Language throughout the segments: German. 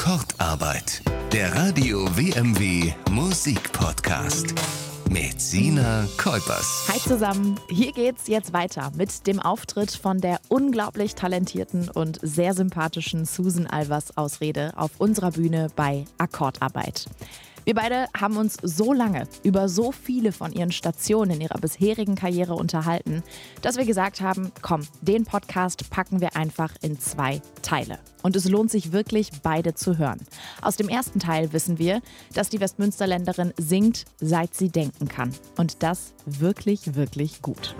Akkordarbeit. Der Radio WMW Musikpodcast. Mit Sina Kuipers. Hi zusammen, hier geht's jetzt weiter mit dem Auftritt von der unglaublich talentierten und sehr sympathischen Susan Alvers aus Rede auf unserer Bühne bei Akkordarbeit. Wir beide haben uns so lange über so viele von ihren Stationen in ihrer bisherigen Karriere unterhalten, dass wir gesagt haben, komm, den Podcast packen wir einfach in 2 Teile. Und es lohnt sich wirklich, beide zu hören. Aus dem ersten Teil wissen wir, dass die Westmünsterländerin singt, seit sie denken kann. Und das wirklich, wirklich gut.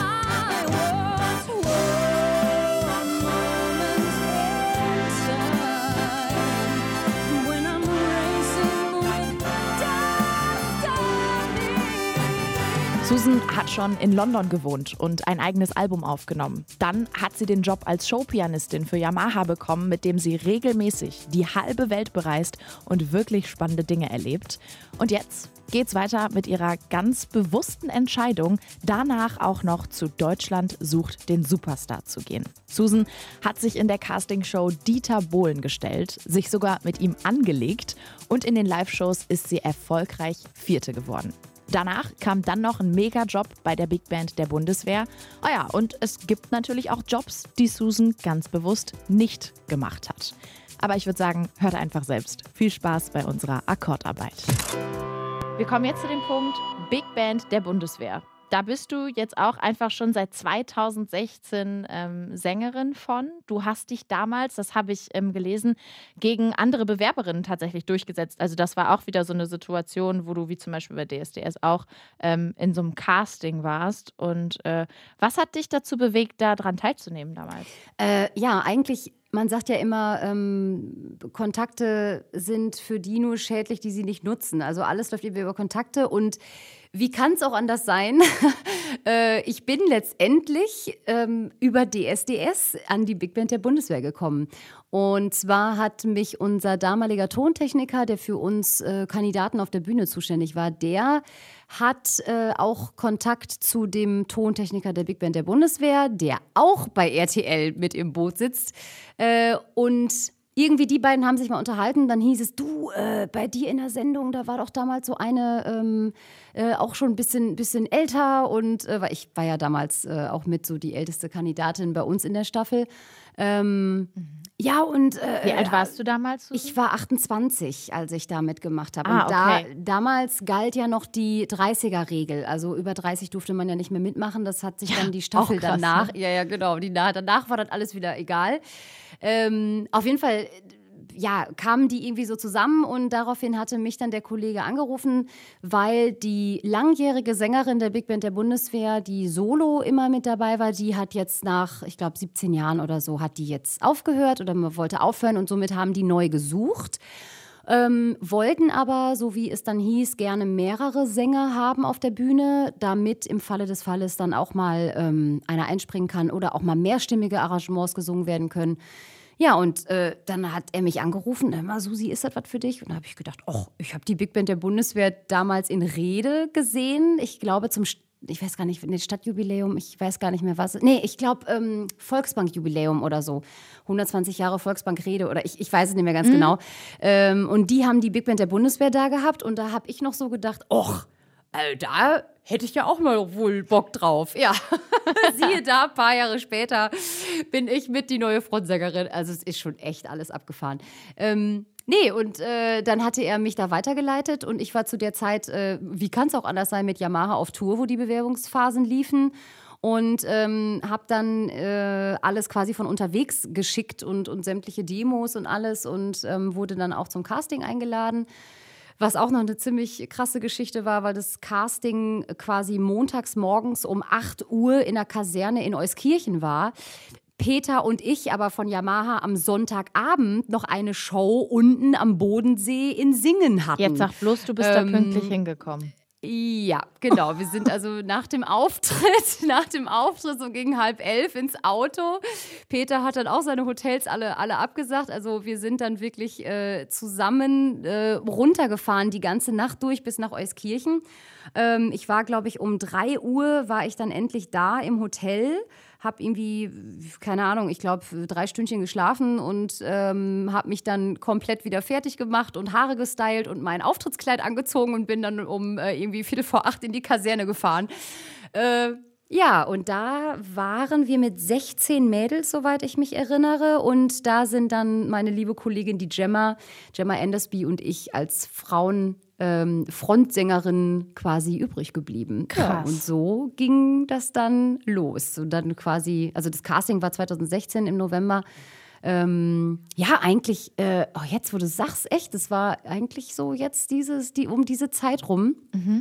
Susan hat schon in London gewohnt und ein eigenes Album aufgenommen. Dann hat sie den Job als Showpianistin für Yamaha bekommen, mit dem sie regelmäßig die halbe Welt bereist und wirklich spannende Dinge erlebt. Und jetzt geht's weiter mit ihrer ganz bewussten Entscheidung, danach auch noch zu Deutschland sucht den Superstar zu gehen. Susan hat sich in der Castingshow Dieter Bohlen gestellt, sich sogar mit ihm angelegt und in den Live-Shows ist sie erfolgreich Vierte geworden. Danach kam dann noch ein Mega-Job bei der Big Band der Bundeswehr. Oh ja, und es gibt natürlich auch Jobs, die Susan ganz bewusst nicht gemacht hat. Aber ich würde sagen, hört einfach selbst. Viel Spaß bei unserer Akkordarbeit. Wir kommen jetzt zu dem Punkt Big Band der Bundeswehr. Da bist du jetzt auch einfach schon seit 2016 Sängerin von. Du hast dich damals, das habe ich gelesen, gegen andere Bewerberinnen tatsächlich durchgesetzt. Also das war auch wieder so eine Situation, wo du wie zum Beispiel bei DSDS auch in so einem Casting warst. Und was hat dich dazu bewegt, daran teilzunehmen damals? Ja, eigentlich... Man sagt ja immer, Kontakte sind für die nur schädlich, die sie nicht nutzen. Also alles läuft über Kontakte und wie kann es auch anders sein? Ich bin letztendlich über DSDS an die Big Band der Bundeswehr gekommen. Und zwar hat mich unser damaliger Tontechniker, der für uns Kandidaten auf der Bühne zuständig war, der hat auch Kontakt zu dem Tontechniker der Big Band der Bundeswehr, der auch bei RTL mit im Boot sitzt. Und irgendwie die beiden haben sich mal unterhalten. Dann hieß es, du, bei dir in der Sendung, da war doch damals so eine auch schon ein bisschen älter. Und weil ich war ja damals auch mit so die älteste Kandidatin bei uns in der Staffel. Ja, und wie alt warst du damals? Susan? Ich war 28, als ich da mitgemacht habe. Okay. Und damals galt ja noch die 30er-Regel. Also über 30 durfte man ja nicht mehr mitmachen. Das hat sich dann die Staffel krass, danach. Ne? Ja, genau. Danach war dann alles wieder egal. Auf jeden Fall. Ja, kamen die irgendwie so zusammen und daraufhin hatte mich dann der Kollege angerufen, weil die langjährige Sängerin der Big Band der Bundeswehr, die solo immer mit dabei war, die hat jetzt nach, ich glaube, 17 Jahren oder so, hat die jetzt aufgehört oder man wollte aufhören und somit haben die neu gesucht. Wollten aber, so wie es dann hieß, gerne mehrere Sänger haben auf der Bühne, damit im Falle des Falles dann auch mal einer einspringen kann oder auch mal mehrstimmige Arrangements gesungen werden können. Ja, und dann hat er mich angerufen, hör mal, Susi, ist das was für dich? Und da habe ich gedacht, ich habe die Big Band der Bundeswehr damals in Rede gesehen. Ich glaube ich weiß gar nicht, Stadtjubiläum, ich weiß gar nicht mehr was. Nee, ich glaube Volksbankjubiläum oder so. 120 Jahre Volksbank-Rede oder ich weiß es nicht mehr ganz genau. Und die haben die Big Band der Bundeswehr da gehabt und da habe ich noch so gedacht, da hätte ich ja auch mal wohl Bock drauf. Ja, siehe da, ein paar Jahre später bin ich mit die neue Frontsängerin. Also es ist schon echt alles abgefahren. Dann hatte er mich da weitergeleitet und ich war zu der Zeit, wie kann es auch anders sein, mit Yamaha auf Tour, wo die Bewerbungsphasen liefen. Und habe dann alles quasi von unterwegs geschickt und sämtliche Demos und alles und wurde dann auch zum Casting eingeladen. Was auch noch eine ziemlich krasse Geschichte war, weil das Casting quasi montags morgens um 8 Uhr in der Kaserne in Euskirchen war. Peter und ich aber von Yamaha am Sonntagabend noch eine Show unten am Bodensee in Singen hatten. Jetzt sag bloß, du bist da pünktlich hingekommen. Ja, genau. Wir sind also nach dem Auftritt so gegen 10:30 ins Auto. Peter hat dann auch seine Hotels alle abgesagt. Also wir sind dann wirklich zusammen runtergefahren, die ganze Nacht durch bis nach Euskirchen. Ich war, glaube ich, um 3 Uhr war ich dann endlich da im Hotel. habe irgendwie, keine Ahnung, ich glaube 3 Stündchen geschlafen und habe mich dann komplett wieder fertig gemacht und Haare gestylt und mein Auftrittskleid angezogen und bin dann um irgendwie 7:45 in die Kaserne gefahren. Ja, und da waren wir mit 16 Mädels, soweit ich mich erinnere. Und da sind dann meine liebe Kollegin, die Gemma Andersby und ich als Frontsängerin quasi übrig geblieben. Krass. Ja, und so ging das dann los. Und dann quasi, also das Casting war 2016 im November. Ja, eigentlich, jetzt wo du sagst, echt, das war eigentlich so jetzt um diese Zeit rum.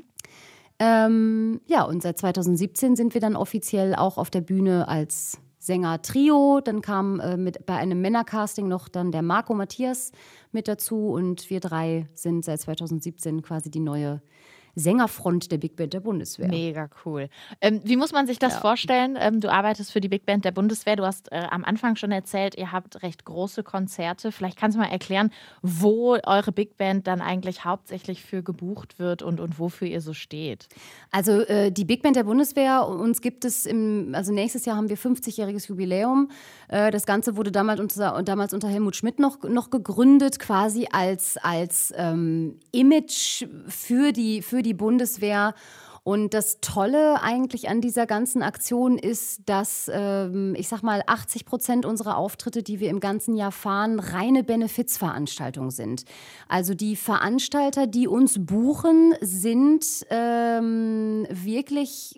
Ja, und seit 2017 sind wir dann offiziell auch auf der Bühne als Sänger-Trio. Dann kam bei einem Männercasting noch dann der Marco Matthias mit dazu und wir 3 sind seit 2017 quasi die neue Sängerfront der Big Band der Bundeswehr. Mega cool. Wie muss man sich das vorstellen? Du arbeitest für die Big Band der Bundeswehr. Du hast am Anfang schon erzählt, ihr habt recht große Konzerte. Vielleicht kannst du mal erklären, wo eure Big Band dann eigentlich hauptsächlich für gebucht wird und wofür ihr so steht. Also die Big Band der Bundeswehr, uns gibt es also nächstes Jahr haben wir 50-jähriges Jubiläum. Das Ganze wurde damals unter Helmut Schmidt noch gegründet, quasi als Image für die Bundeswehr. Und das Tolle eigentlich an dieser ganzen Aktion ist, dass, ich sag mal, 80% unserer Auftritte, die wir im ganzen Jahr fahren, reine Benefizveranstaltungen sind. Also die Veranstalter, die uns buchen, sind wirklich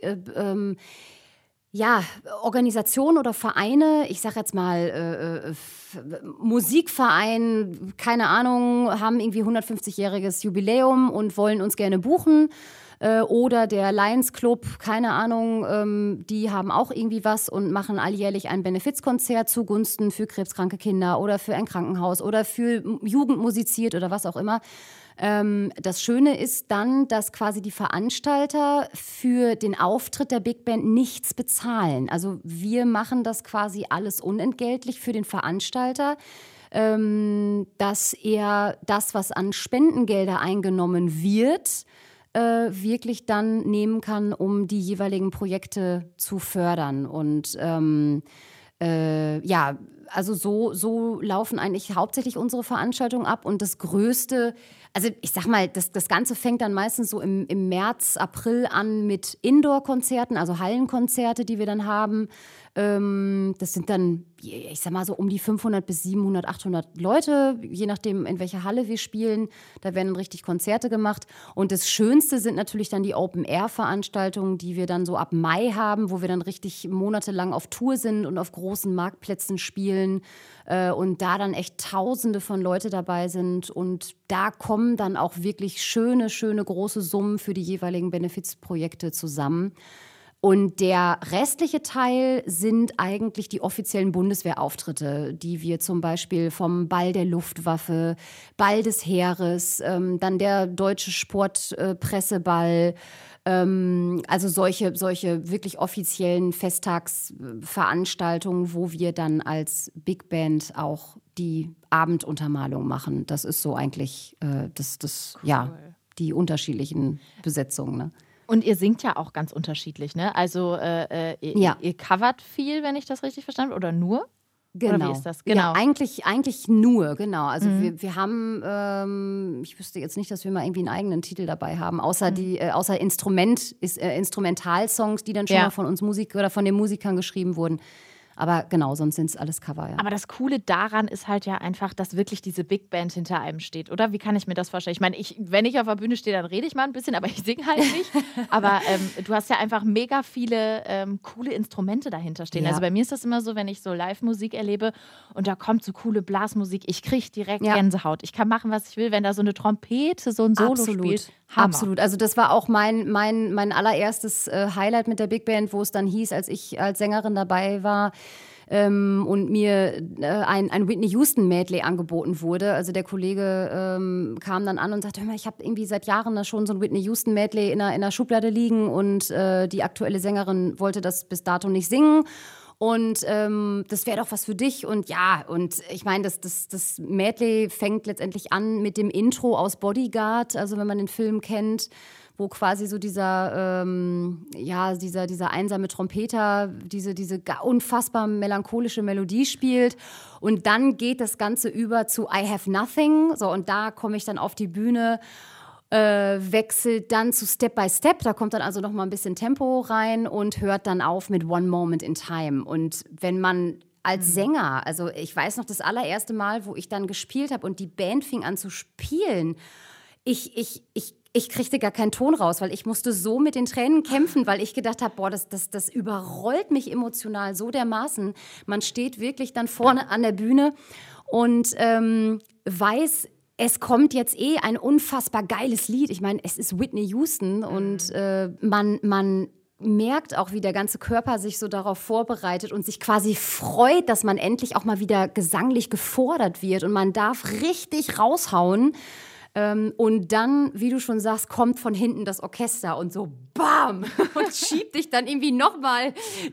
Organisationen oder Vereine, ich sag jetzt mal Musikverein, keine Ahnung, haben irgendwie 150-jähriges Jubiläum und wollen uns gerne buchen. Oder der Lions Club, keine Ahnung, die haben auch irgendwie was und machen alljährlich ein Benefizkonzert zugunsten für krebskranke Kinder oder für ein Krankenhaus oder für Jugend musiziert oder was auch immer. Das Schöne ist dann, dass quasi die Veranstalter für den Auftritt der Big Band nichts bezahlen. Also wir machen das quasi alles unentgeltlich für den Veranstalter, dass er das, was an Spendengelder eingenommen wird, wirklich dann nehmen kann, um die jeweiligen Projekte zu fördern. Und also so laufen eigentlich hauptsächlich unsere Veranstaltungen ab. Und das Größte, also ich sag mal, das Ganze fängt dann meistens so im März, April an mit Indoor-Konzerten, also Hallenkonzerte, die wir dann haben. Das sind dann, ich sag mal so um die 500 bis 700, 800 Leute, je nachdem, in welcher Halle wir spielen. Da werden dann richtig Konzerte gemacht. Und das Schönste sind natürlich dann die Open-Air-Veranstaltungen, die wir dann so ab Mai haben, wo wir dann richtig monatelang auf Tour sind und auf großen Marktplätzen spielen. Und da dann echt Tausende von Leute dabei sind. Und da kommen dann auch wirklich schöne große Summen für die jeweiligen Benefizprojekte zusammen. Und der restliche Teil sind eigentlich die offiziellen Bundeswehrauftritte, die wir zum Beispiel vom Ball der Luftwaffe, Ball des Heeres, dann der Deutsche Sportpresseball, also solche wirklich offiziellen Festtagsveranstaltungen, wo wir dann als Big Band auch die Abenduntermalung machen. Das ist so eigentlich die unterschiedlichen Besetzungen, ne? Und ihr singt ja auch ganz unterschiedlich, ne? Also ihr covert viel, wenn ich das richtig verstanden habe, oder nur? Genau. Oder wie ist das? Genau. Ja, eigentlich nur, genau. Also wir haben, ich wüsste jetzt nicht, dass wir mal irgendwie einen eigenen Titel dabei haben, außer Instrumentalsongs, die dann schon mal von uns von den Musikern geschrieben wurden. Aber genau, sonst sind es alles Cover, ja. Aber das Coole daran ist halt ja einfach, dass wirklich diese Big Band hinter einem steht, oder? Wie kann ich mir das vorstellen? Ich meine, wenn ich auf der Bühne stehe, dann rede ich mal ein bisschen, aber ich singe halt nicht. Aber du hast ja einfach mega viele coole Instrumente dahinter stehen. Ja. Also bei mir ist das immer so, wenn ich so Live-Musik erlebe und da kommt so coole Blasmusik, ich kriege direkt Gänsehaut. Ich kann machen, was ich will, wenn da so eine Trompete so ein Solo spielt. Hammer. Absolut. Also das war auch mein allererstes Highlight mit der Big Band, wo es dann hieß, als ich als Sängerin dabei war, und mir ein Whitney Houston Medley angeboten wurde. Also der Kollege kam dann an und sagte, hör mal, ich habe irgendwie seit Jahren da schon so ein Whitney Houston Medley in der Schublade liegen und die aktuelle Sängerin wollte das bis dato nicht singen. Und das wäre doch was für dich. Und ja, und ich meine, das Medley fängt letztendlich an mit dem Intro aus Bodyguard, also wenn man den Film kennt, wo quasi so dieser einsame Trompeter diese unfassbar melancholische Melodie spielt. Und dann geht das Ganze über zu I Have Nothing. So, und da komme ich dann auf die Bühne, wechselt dann zu Step by Step. Da kommt dann also noch mal ein bisschen Tempo rein und hört dann auf mit One Moment in Time. Und wenn man als Sänger, also ich weiß noch das allererste Mal, wo ich dann gespielt habe und die Band fing an zu spielen, ich kriegte gar keinen Ton raus, weil ich musste so mit den Tränen kämpfen, weil ich gedacht habe, boah, das überrollt mich emotional so dermaßen. Man steht wirklich dann vorne an der Bühne und weiß, es kommt jetzt ein unfassbar geiles Lied. Ich meine, es ist Whitney Houston und man merkt auch, wie der ganze Körper sich so darauf vorbereitet und sich quasi freut, dass man endlich auch mal wieder gesanglich gefordert wird und man darf richtig raushauen. Und dann, wie du schon sagst, kommt von hinten das Orchester und so BAM! Und schiebt dich dann irgendwie noch mal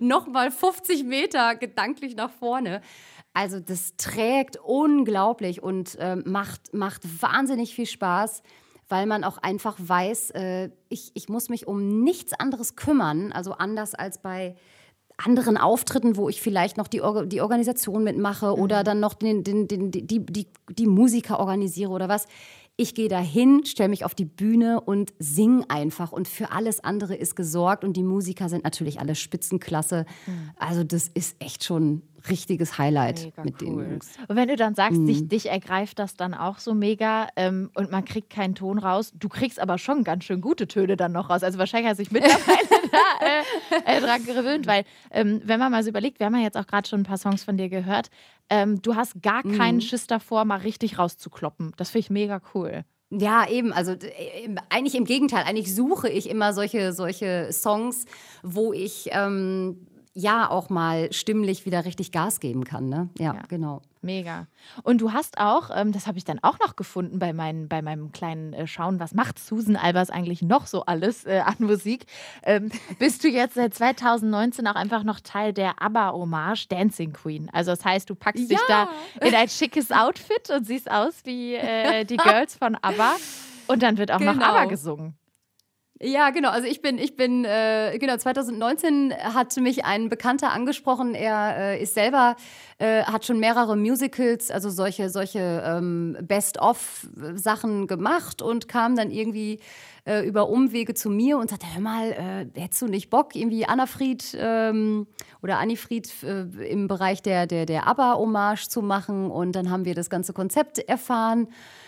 50 Meter gedanklich nach vorne. Also das trägt unglaublich und macht wahnsinnig viel Spaß, weil man auch einfach weiß, ich muss mich um nichts anderes kümmern, also anders als bei anderen Auftritten, wo ich vielleicht noch die Organisation mitmache oder dann noch die Musiker organisiere oder was. Ich gehe dahin, stelle mich auf die Bühne und singe einfach. Und für alles andere ist gesorgt. Und die Musiker sind natürlich alle Spitzenklasse. Also das ist echt schon ein richtiges Highlight mega mit den Jungs. Und wenn du dann sagst, dich ergreift das dann auch so mega und man kriegt keinen Ton raus, du kriegst aber schon ganz schön gute Töne dann noch raus. Also wahrscheinlich hast du dich mittlerweile da dran gewöhnt, weil wenn man mal so überlegt, wir haben ja jetzt auch gerade schon ein paar Songs von dir gehört, du hast gar keinen Schiss davor, mal richtig rauszukloppen. Das finde ich mega cool. Ja, eben. Also eigentlich im Gegenteil. Eigentlich suche ich immer solche Songs, wo ich auch mal stimmlich wieder richtig Gas geben kann. Ne? Ja, genau. Mega. Und du hast auch, das habe ich dann auch noch gefunden bei meinem kleinen Schauen, was macht Susan Albers eigentlich noch so alles an Musik, bist du jetzt seit 2019 auch einfach noch Teil der ABBA-Hommage Dancing Queen. Also das heißt, du packst dich da in ein schickes Outfit und siehst aus wie die Girls von ABBA und dann wird auch noch ABBA gesungen. Ja, genau. Also ich bin 2019 hat mich ein Bekannter angesprochen. Er ist selber, hat schon mehrere Musicals, also solche Best-of-Sachen gemacht und kam dann irgendwie über Umwege zu mir und sagte, hör mal, hättest du nicht Bock, irgendwie Annafried oder Annifried im Bereich der ABBA-Hommage zu machen? Und dann haben wir das ganze Konzept erfahren.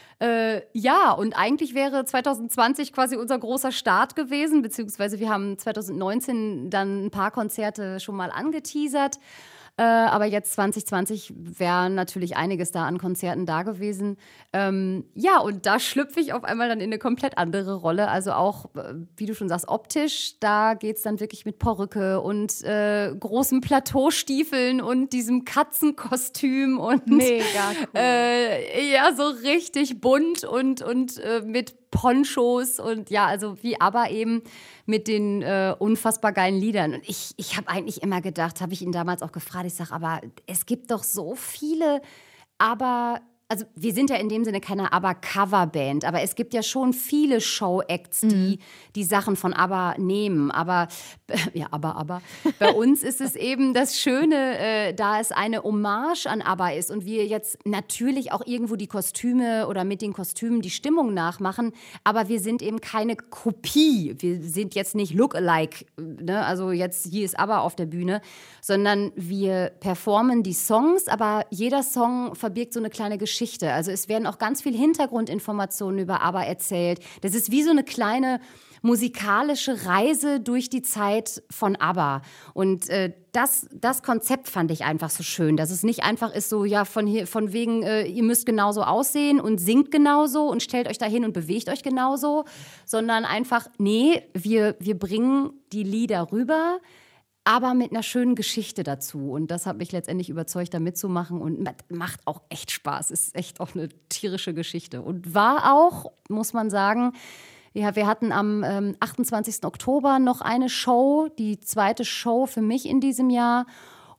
Und eigentlich wäre 2020 quasi unser großer Start gewesen, beziehungsweise wir haben 2019 dann ein paar Konzerte schon mal angeteasert. Aber jetzt 2020 wäre natürlich einiges da an Konzerten da gewesen. Und da schlüpfe ich auf einmal dann in eine komplett andere Rolle. Also auch, wie du schon sagst, optisch, da geht es dann wirklich mit Perücke und großen Plateaustiefeln und diesem Katzenkostüm und mega cool. So richtig bunt und mit Ponchos und also wie ABBA eben mit den unfassbar geilen Liedern. Und ich habe eigentlich immer gedacht, habe ich ihn damals auch gefragt, ich sage, aber es gibt doch so viele ABBA, also wir sind ja in dem Sinne keine ABBA-Coverband, aber es gibt ja schon viele Show-Acts, die Sachen von ABBA nehmen. Aber, ABBA. Bei uns ist es eben das Schöne, da es eine Hommage an ABBA ist und wir jetzt natürlich auch irgendwo die Kostüme oder mit den Kostümen die Stimmung nachmachen, aber wir sind eben keine Kopie. Wir sind jetzt nicht Look-alike, ne? Also jetzt hier ist ABBA auf der Bühne, sondern wir performen die Songs, aber jeder Song verbirgt so eine kleine Geschichte. Also es werden auch ganz viel Hintergrundinformationen über ABBA erzählt. Das ist wie so eine kleine musikalische Reise durch die Zeit von ABBA. Und das Konzept fand ich einfach so schön, dass es nicht einfach ist so, von wegen, ihr müsst genauso aussehen und singt genauso und stellt euch dahin und bewegt euch genauso, sondern einfach, nee, wir bringen die Lieder rüber, aber mit einer schönen Geschichte dazu. Und das hat mich letztendlich überzeugt, da mitzumachen. Und macht auch echt Spaß. Ist echt auch eine tierische Geschichte. Und war auch, muss man sagen, wir hatten am 28. Oktober noch eine Show, die zweite Show für mich in diesem Jahr.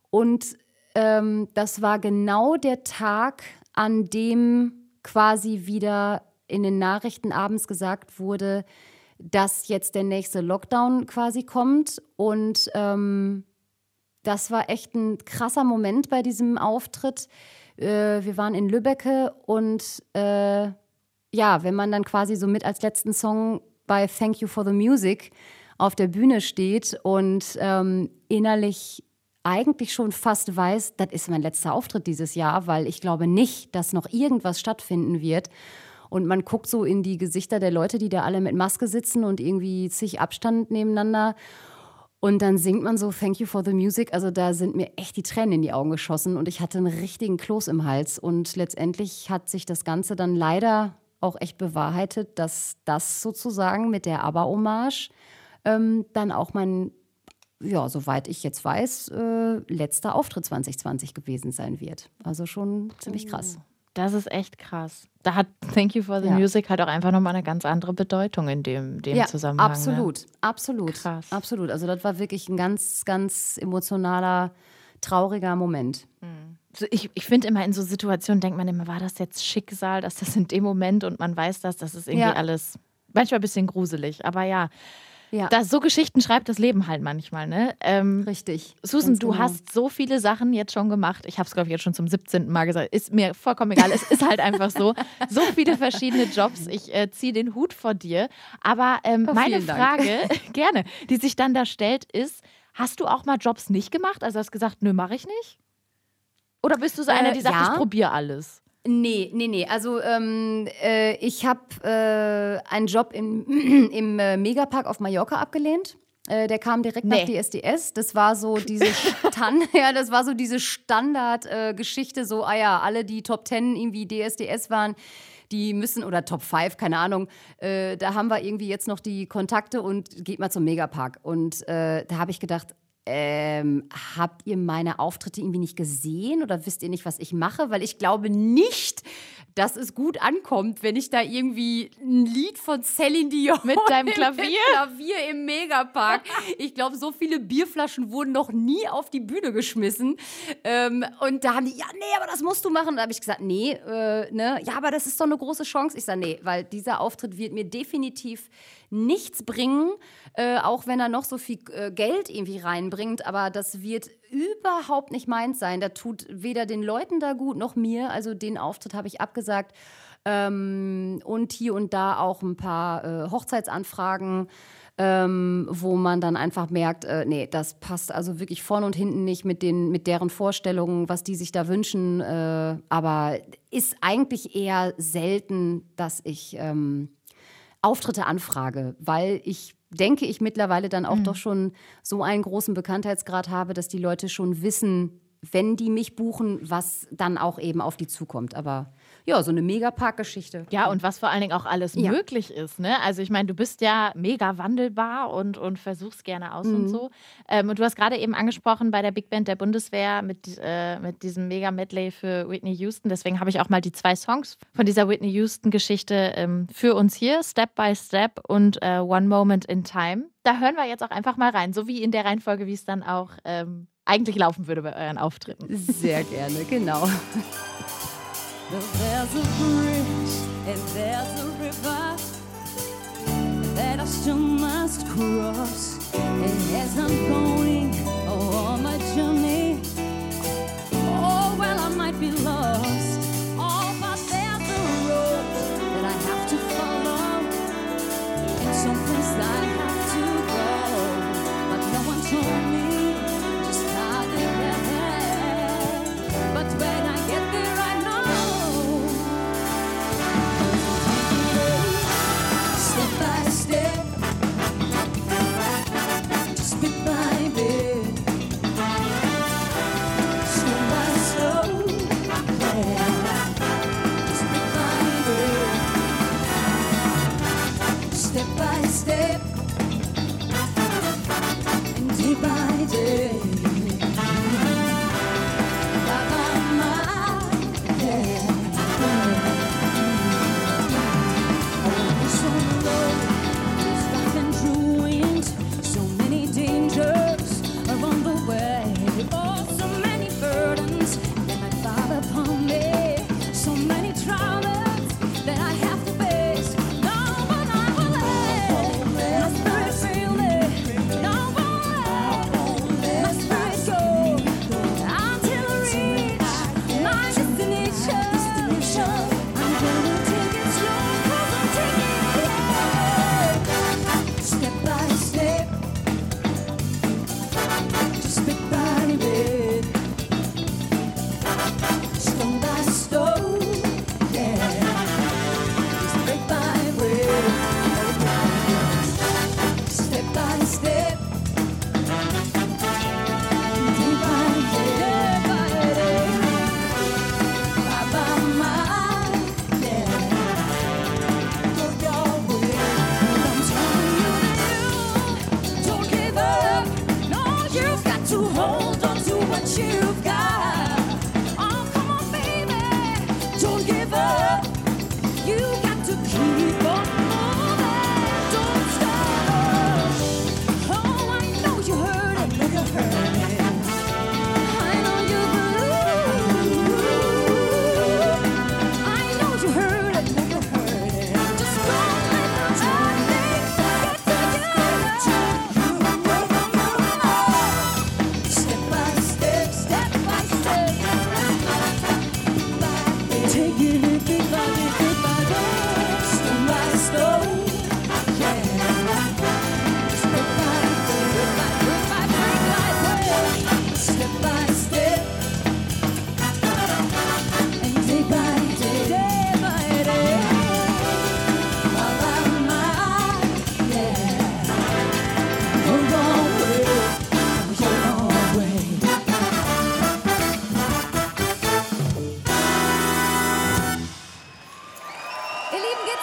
Und das war genau der Tag, an dem quasi wieder in den Nachrichten abends gesagt wurde, dass jetzt der nächste Lockdown quasi kommt. Und das war echt ein krasser Moment bei diesem Auftritt. Wir waren in Lübbecke und wenn man dann quasi so mit als letzten Song bei Thank You for the Music auf der Bühne steht und innerlich eigentlich schon fast weiß, das ist mein letzter Auftritt dieses Jahr, weil ich glaube nicht, dass noch irgendwas stattfinden wird. Und man guckt so in die Gesichter der Leute, die da alle mit Maske sitzen und irgendwie zig Abstand nebeneinander. Und dann singt man so Thank You for the Music. Also da sind mir echt die Tränen in die Augen geschossen und ich hatte einen richtigen Kloß im Hals. Und letztendlich hat sich das Ganze dann leider auch echt bewahrheitet, dass das sozusagen mit der ABBA-Hommage dann auch mein, soweit ich jetzt weiß, letzter Auftritt 2020 gewesen sein wird. Also schon ziemlich krass. Das ist echt krass. Da hat Thank You for the Music halt auch einfach nochmal eine ganz andere Bedeutung in dem Zusammenhang. Absolut, ne? Absolut. Krass. Absolut. Also das war wirklich ein ganz, ganz emotionaler, trauriger Moment. Ich finde immer in so Situationen, denkt man immer, war das jetzt Schicksal, dass das in dem Moment und man weiß das ist irgendwie alles manchmal ein bisschen gruselig. Aber so Geschichten schreibt das Leben halt manchmal, ne? Richtig. Susan, du hast so viele Sachen jetzt schon gemacht. Ich habe es, glaube ich, jetzt schon zum 17. Mal gesagt. Ist mir vollkommen egal. Es ist halt einfach so. So viele verschiedene Jobs. Ich ziehe den Hut vor dir. Aber meine Frage, gerne, die sich dann da stellt, ist, hast du auch mal Jobs nicht gemacht? Also hast du gesagt, nö, mache ich nicht? Oder bist du so einer, die sagt, ich probiere alles? Nee. Also ich habe einen Job im Megapark auf Mallorca abgelehnt. Der kam direkt nach DSDS. Das war so diese Standardgeschichte, so, alle, die Top 10 irgendwie DSDS waren, die müssen, oder Top 5, keine Ahnung, da haben wir irgendwie jetzt noch die Kontakte und geht mal zum Megapark. Und da habe ich gedacht, habt ihr meine Auftritte irgendwie nicht gesehen oder wisst ihr nicht, was ich mache? Weil ich glaube nicht, dass es gut ankommt, wenn ich da irgendwie ein Lied von Celine Dion mit deinem Klavier im Megapark. Ich glaube, so viele Bierflaschen wurden noch nie auf die Bühne geschmissen. Und da haben die, aber das musst du machen. Und da habe ich gesagt, aber das ist doch eine große Chance. Ich sage, nee, weil dieser Auftritt wird mir definitiv nichts bringen, auch wenn er noch so viel Geld irgendwie reinbringt, aber das wird überhaupt nicht meins sein. Da tut weder den Leuten da gut noch mir, also den Auftritt habe ich abgesagt und hier und da auch ein paar Hochzeitsanfragen, wo man dann einfach merkt, das passt also wirklich vorne und hinten nicht mit deren Vorstellungen, was die sich da wünschen, aber ist eigentlich eher selten, dass ich Auftritte anfrage, weil ich denke, ich mittlerweile dann auch doch schon so einen großen Bekanntheitsgrad habe, dass die Leute schon wissen, wenn die mich buchen, was dann auch eben auf die zukommt. Aber so eine Megapark-Geschichte. Ja, und was vor allen Dingen auch alles möglich ist, ne? Also ich meine, du bist ja mega wandelbar und versuchst gerne aus und so. Und du hast gerade eben angesprochen bei der Big Band der Bundeswehr mit diesem Mega-Medley für Whitney Houston. Deswegen habe ich auch mal die 2 Songs von dieser Whitney Houston-Geschichte für uns hier, Step by Step und One Moment in Time. Da hören wir jetzt auch einfach mal rein, so wie in der Reihenfolge, wie es dann auch eigentlich laufen würde bei euren Auftritten. Sehr gerne, genau. There's a bridge and there's a river that I still must cross. And as I'm going on my journey, I might be lost. But there's a road that I have to follow, and some place I have to go. But no one told me just how to get there. But when I get there, I know. Step by step, just bit by bit.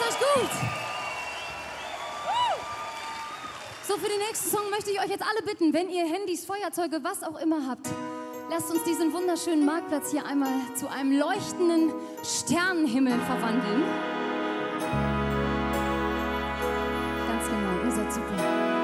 euch gut? So, für den nächsten Song möchte ich euch jetzt alle bitten, wenn ihr Handys, Feuerzeuge, was auch immer habt, lasst uns diesen wunderschönen Marktplatz hier einmal zu einem leuchtenden Sternenhimmel verwandeln. Ganz genau, ihr seid super.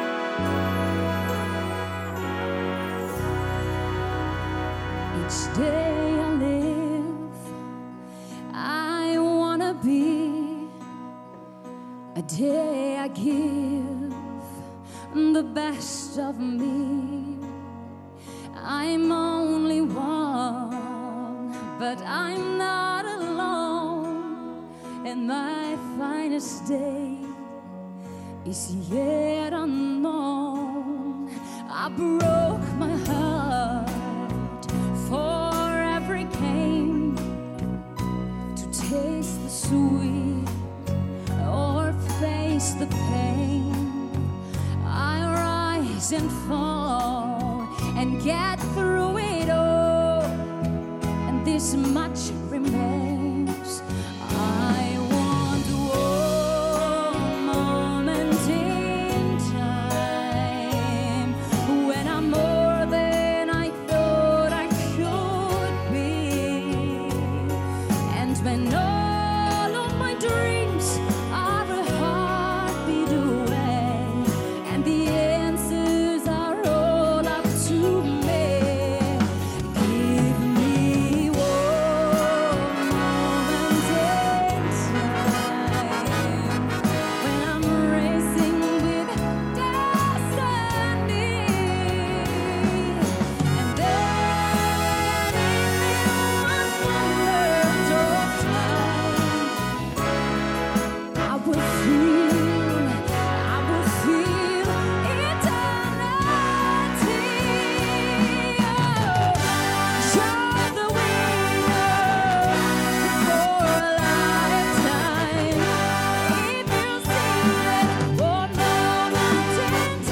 Each day I live, I wanna be a day I give the best of me. I'm only one, but I'm not alone. And my finest day is yet unknown. I broke my heart for every came to taste the sweet or face the pain. I rise and fall and get through it all, and this much remains. I want one moment in time when I'm more than I thought I could be, and when all of my dreams are a heartbeat away, and the answers are all up to me. Give me one moment in time when I'm racing with destiny, and then in one moment of time I will feel eternity. You're the winner for a lifetime. If you see it one moment in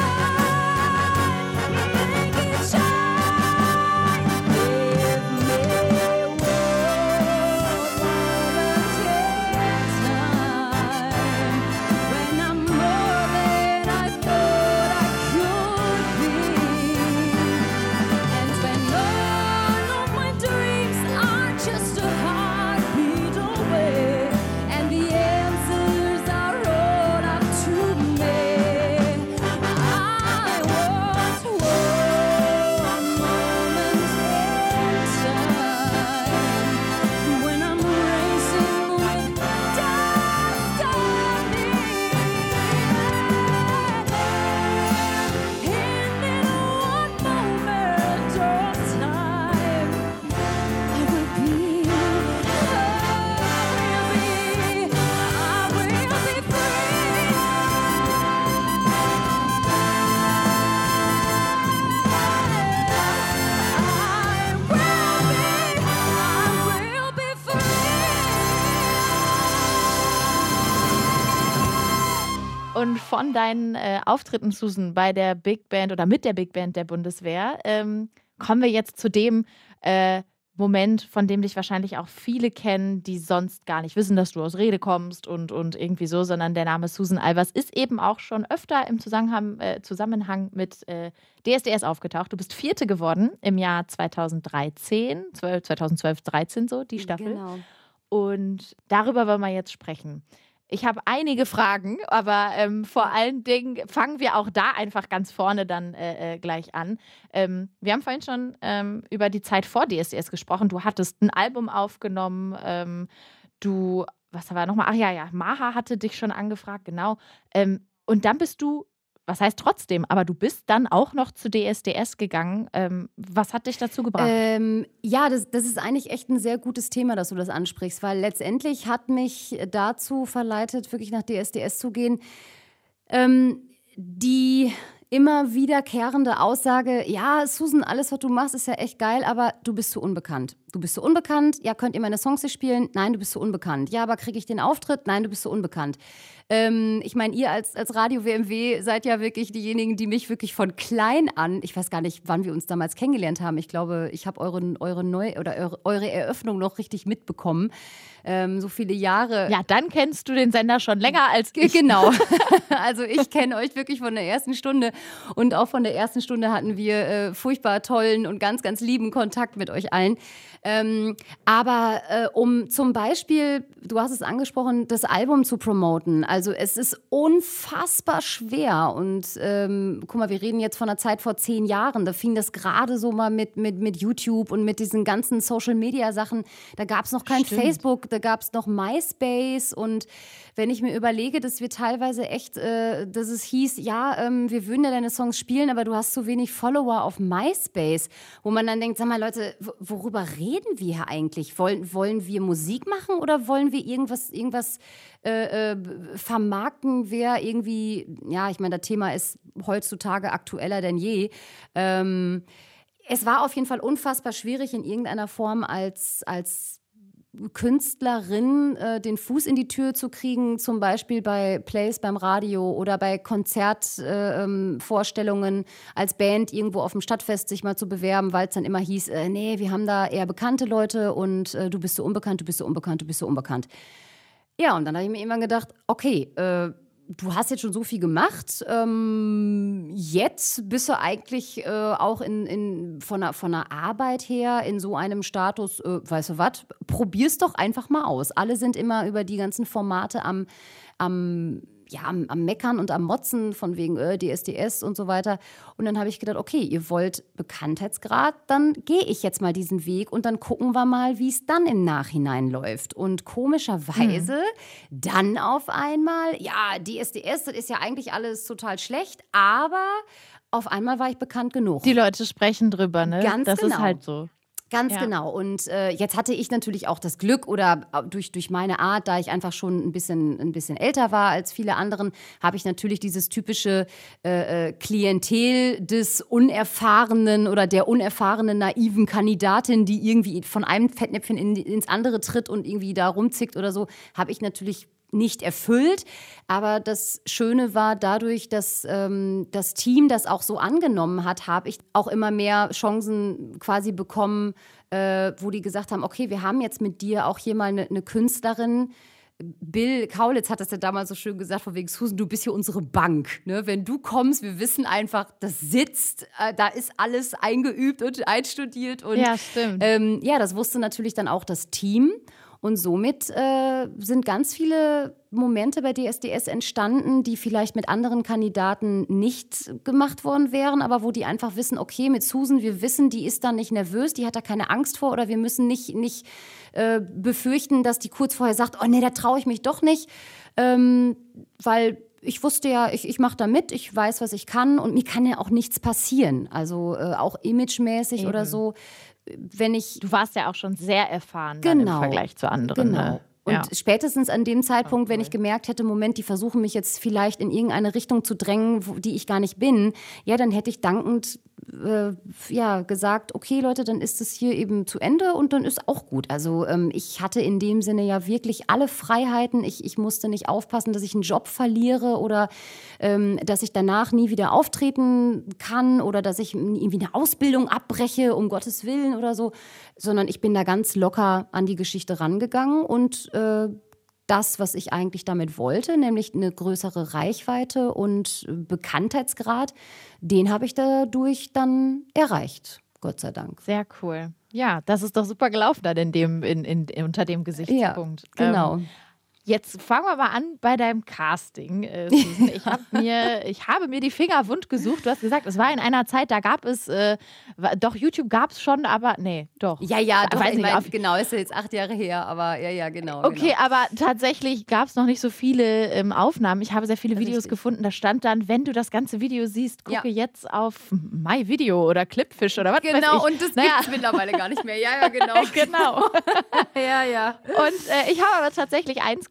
time, make it shine. Give me one moment in time when I'm more than I thought I could be, and when all of my dreams are just a heartbeat away, and the answers are all up to me. I want one moment in time when I'm racing with destiny. And in one moment of time, I will be Und von deinen Auftritten, Susan, bei der Big Band oder mit der Big Band der Bundeswehr, kommen wir jetzt zu dem Moment, von dem dich wahrscheinlich auch viele kennen, die sonst gar nicht wissen, dass du aus Rede kommst und irgendwie so, sondern der Name Susan Albers ist eben auch schon öfter im Zusammenhang mit DSDS aufgetaucht. Du bist Vierte geworden im Jahr 2013, 2012, 13 so, die Staffel. Genau. Und darüber wollen wir jetzt sprechen. Ich habe einige Fragen, aber vor allen Dingen fangen wir auch da einfach ganz vorne dann gleich an. Wir haben vorhin schon über die Zeit vor DSDS gesprochen. Du hattest ein Album aufgenommen. Was war nochmal? Ach ja, Maha hatte dich schon angefragt, genau. Und dann bist du, was heißt trotzdem, aber du bist dann auch noch zu DSDS gegangen. Was hat dich dazu gebracht? Ja, das ist eigentlich echt ein sehr gutes Thema, dass du das ansprichst, weil letztendlich hat mich dazu verleitet, wirklich nach DSDS zu gehen, die immer wiederkehrende Aussage, ja, Susan, alles, was du machst, ist ja echt geil, aber du bist zu unbekannt. Du bist so unbekannt. Ja, könnt ihr meine Songs nicht spielen? Nein, du bist so unbekannt. Ja, aber kriege ich den Auftritt? Nein, du bist so unbekannt. Ich meine, ihr als Radio WMW seid ja wirklich diejenigen, die mich wirklich von klein an, ich weiß gar nicht, wann wir uns damals kennengelernt haben. Ich glaube, ich habe eure Eröffnung noch richtig mitbekommen. So viele Jahre. Ja, dann kennst du den Sender schon länger als ich. Genau. Also ich kenne euch wirklich von der ersten Stunde und auch von der ersten Stunde hatten wir furchtbar tollen und ganz, ganz lieben Kontakt mit euch allen. Aber um zum Beispiel, du hast es angesprochen, das Album zu promoten. Also es ist unfassbar schwer und guck mal, wir reden jetzt von einer Zeit vor 10 Jahren. Da fing das gerade so mal mit YouTube und mit diesen ganzen Social-Media-Sachen. Da gab es noch kein Facebook, da gab es noch MySpace und wenn ich mir überlege, dass wir teilweise echt, dass es hieß, ja, wir würden ja deine Songs spielen, aber du hast zu wenig Follower auf MySpace, wo man dann denkt, sag mal Leute, worüber reden wir hier eigentlich? Wollen wir Musik machen oder wollen wir irgendwas vermarkten, wer irgendwie, ja, ich meine, das Thema ist heutzutage aktueller denn je. Es war auf jeden Fall unfassbar schwierig in irgendeiner Form als Künstlerin den Fuß in die Tür zu kriegen, zum Beispiel bei Plays beim Radio oder bei Konzertvorstellungen als Band irgendwo auf dem Stadtfest sich mal zu bewerben, weil es dann immer hieß, nee, wir haben da eher bekannte Leute und du bist so unbekannt, du bist so unbekannt, du bist so unbekannt. Ja, und dann habe ich mir irgendwann gedacht, okay, du hast jetzt schon so viel gemacht. Jetzt bist du eigentlich auch von der Arbeit her in so einem Status, weißt du was, probier's doch einfach mal aus. Alle sind immer über die ganzen Formate am Meckern und am Motzen von wegen DSDS und so weiter. Und dann habe ich gedacht, okay, ihr wollt Bekanntheitsgrad, dann gehe ich jetzt mal diesen Weg und dann gucken wir mal, wie es dann im Nachhinein läuft. Und komischerweise dann auf einmal, ja, DSDS, das ist ja eigentlich alles total schlecht, aber auf einmal war ich bekannt genug. Die Leute sprechen drüber, ne? Ganz das genau. ist halt so. Ganz genau. Und jetzt hatte ich natürlich auch das Glück oder durch meine Art, da ich einfach schon ein bisschen älter war als viele anderen, habe ich natürlich dieses typische Klientel des unerfahrenen oder der unerfahrenen, naiven Kandidatin, die irgendwie von einem Fettnäpfchen ins andere tritt und irgendwie da rumzickt oder so, habe ich natürlich nicht erfüllt, aber das Schöne war dadurch, dass das Team das auch so angenommen hat, habe ich auch immer mehr Chancen quasi bekommen, wo die gesagt haben, okay, wir haben jetzt mit dir auch hier mal eine Künstlerin. Bill Kaulitz hat das ja damals so schön gesagt, von wegen, Susan, du bist hier unsere Bank. Ne? Wenn du kommst, wir wissen einfach, das sitzt, da ist alles eingeübt und einstudiert. Und, ja, stimmt. Das wusste natürlich dann auch das Team. Und somit sind ganz viele Momente bei DSDS entstanden, die vielleicht mit anderen Kandidaten nicht gemacht worden wären, aber wo die einfach wissen, okay, mit Susan, wir wissen, die ist da nicht nervös, die hat da keine Angst vor oder wir müssen nicht befürchten, dass die kurz vorher sagt, oh nee, da traue ich mich doch nicht, weil ich wusste ja, ich mache da mit, ich weiß, was ich kann und mir kann ja auch nichts passieren, also auch imagemäßig oder so. Du warst ja auch schon sehr erfahren im Vergleich zu anderen. Genau. Ne? Und spätestens an dem Zeitpunkt, wenn ich gemerkt hätte, Moment, die versuchen mich jetzt vielleicht in irgendeine Richtung zu drängen, die ich gar nicht bin, ja, dann hätte ich dankend gesagt, okay Leute, dann ist es hier eben zu Ende und dann ist auch gut. Also ich hatte in dem Sinne ja wirklich alle Freiheiten. Ich musste nicht aufpassen, dass ich einen Job verliere oder dass ich danach nie wieder auftreten kann oder dass ich irgendwie eine Ausbildung abbreche, um Gottes Willen oder so, sondern ich bin da ganz locker an die Geschichte rangegangen und das, was ich eigentlich damit wollte, nämlich eine größere Reichweite und Bekanntheitsgrad, den habe ich dadurch dann erreicht, Gott sei Dank. Sehr cool. Ja, das ist doch super gelaufen dann unter dem Gesichtspunkt. Ja, genau. Jetzt fangen wir mal an bei deinem Casting, Susan. Ich habe mir die Finger wund gesucht. Du hast gesagt, es war in einer Zeit, da gab es, doch YouTube gab es schon, aber nee, doch. Ja, doch, genau, ist ja jetzt 8 Jahre her, aber ja, genau. Okay, genau. aber tatsächlich gab es noch nicht so viele Aufnahmen. Ich habe sehr viele Videos gefunden, da stand dann, wenn du das ganze Video siehst, gucke jetzt auf MyVideo oder Clipfish oder was weiß ich. Genau, und das gibt es mittlerweile gar nicht mehr. Ja, genau. Genau. Ja. Und ich habe aber tatsächlich eins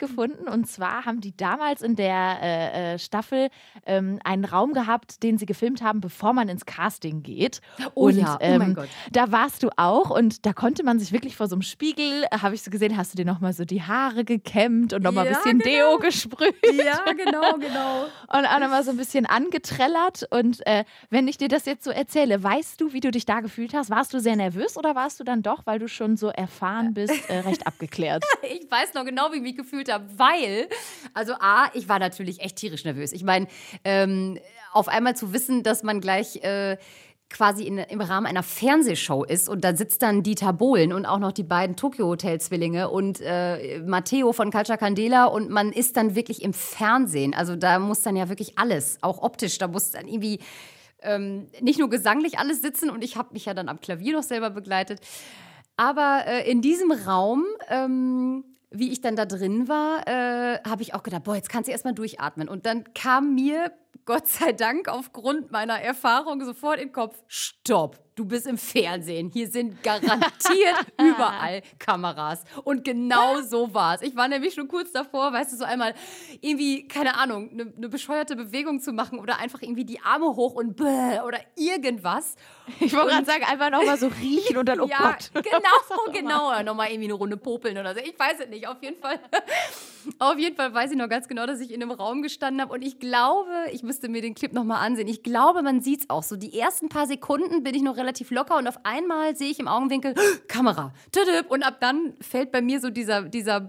gefunden. Und zwar haben die damals in der Staffel einen Raum gehabt, den sie gefilmt haben, bevor man ins Casting geht. Oh und, ja, oh mein Gott. Da warst du auch und da konnte man sich wirklich vor so einem Spiegel, habe ich so gesehen, hast du dir nochmal so die Haare gekämmt und nochmal ein bisschen Deo gesprüht. Ja, genau. Und auch nochmal so ein bisschen angetrellert. Und wenn ich dir das jetzt so erzähle, weißt du, wie du dich da gefühlt hast? Warst du sehr nervös oder warst du dann doch, weil du schon so erfahren bist, recht abgeklärt? Ich weiß noch genau, wie ich mich gefühlt habe, weil, also ich war natürlich echt tierisch nervös. Ich meine, auf einmal zu wissen, dass man gleich quasi im Rahmen einer Fernsehshow ist und da sitzt dann Dieter Bohlen und auch noch die beiden Tokyo-Hotel-Zwillinge und Matteo von Culture Candela und man ist dann wirklich im Fernsehen. Also da muss dann ja wirklich alles, auch optisch, da muss dann irgendwie nicht nur gesanglich alles sitzen und ich habe mich ja dann am Klavier noch selber begleitet. Aber in diesem Raum, wie ich dann da drin war, habe ich auch gedacht, boah, jetzt kannst du erstmal durchatmen. Und dann kam mir, Gott sei Dank, aufgrund meiner Erfahrung sofort in den Kopf, stopp, du bist im Fernsehen. Hier sind garantiert überall Kameras. Und genau so war es. Ich war nämlich schon kurz davor, weißt du, so einmal irgendwie, keine Ahnung, eine bescheuerte Bewegung zu machen oder einfach irgendwie die Arme hoch und oder irgendwas. Ich wollte gerade sagen, einfach nochmal so riechen und dann, oh ja, Gott. genau. Oder nochmal irgendwie eine Runde popeln oder so. Ich weiß es nicht. Auf jeden Fall weiß ich noch ganz genau, dass ich in einem Raum gestanden habe. Und ich glaube, ich müsste mir den Clip nochmal ansehen. Ich glaube, man sieht es auch so. Die ersten paar Sekunden bin ich noch relativ locker und auf einmal sehe ich im Augenwinkel Kamera. Und ab dann fällt bei mir so dieser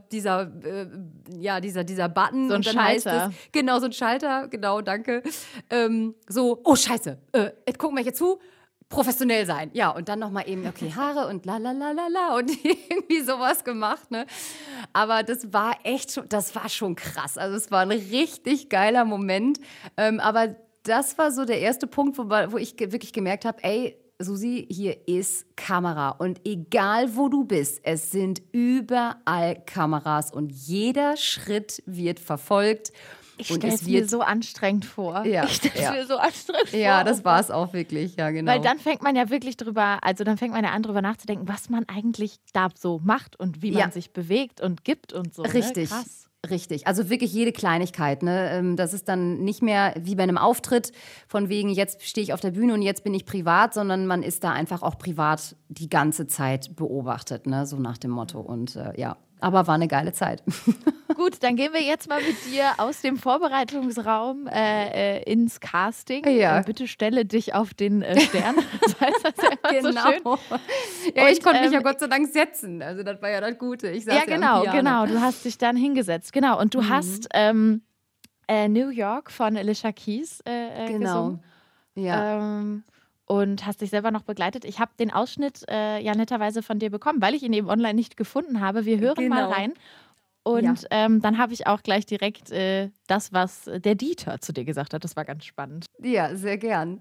Button. So ein und dann Schalter. heißt es, genau, so ein Schalter. Genau, danke. So, oh Scheiße, gucken wir hier zu. Professionell sein. Ja, und dann nochmal eben, okay, Haare und la und irgendwie sowas gemacht, ne? Aber das war schon krass. Also es war ein richtig geiler Moment. Aber das war so der erste Punkt, wo ich wirklich gemerkt habe, ey, Susi, hier ist Kamera. Und egal, wo du bist, es sind überall Kameras und jeder Schritt wird verfolgt. Ich stelle es mir so anstrengend vor. Ja, ich stelle es mir so anstrengend vor. Ja, das war es auch wirklich, ja, genau. Weil dann fängt man ja wirklich drüber nachzudenken, was man eigentlich da so macht und wie man sich bewegt und gibt und so. Richtig. Ne? Krass. Richtig, also wirklich jede Kleinigkeit. Ne? Das ist dann nicht mehr wie bei einem Auftritt, von wegen, jetzt stehe ich auf der Bühne und jetzt bin ich privat, sondern man ist da einfach auch privat die ganze Zeit beobachtet, ne? So nach dem Motto. Und aber war eine geile Zeit. Gut, dann gehen wir jetzt mal mit dir aus dem Vorbereitungsraum ins Casting. Ja. Bitte stelle dich auf den Stern. Das heißt das ja immer so schön. Ja, ich Und, konnte mich ja Gott sei Dank setzen. Also das war ja das Gute. Ich saß am Piano. Genau. Du hast dich dann hingesetzt. Genau. Und du hast New York von Alicia Keys gesungen. Ja. Und hast dich selber noch begleitet. Ich habe den Ausschnitt ja netterweise von dir bekommen, weil ich ihn eben online nicht gefunden habe. Wir hören mal rein. Und dann habe ich auch gleich direkt das, was der Dieter zu dir gesagt hat. Das war ganz spannend. Ja, sehr gern.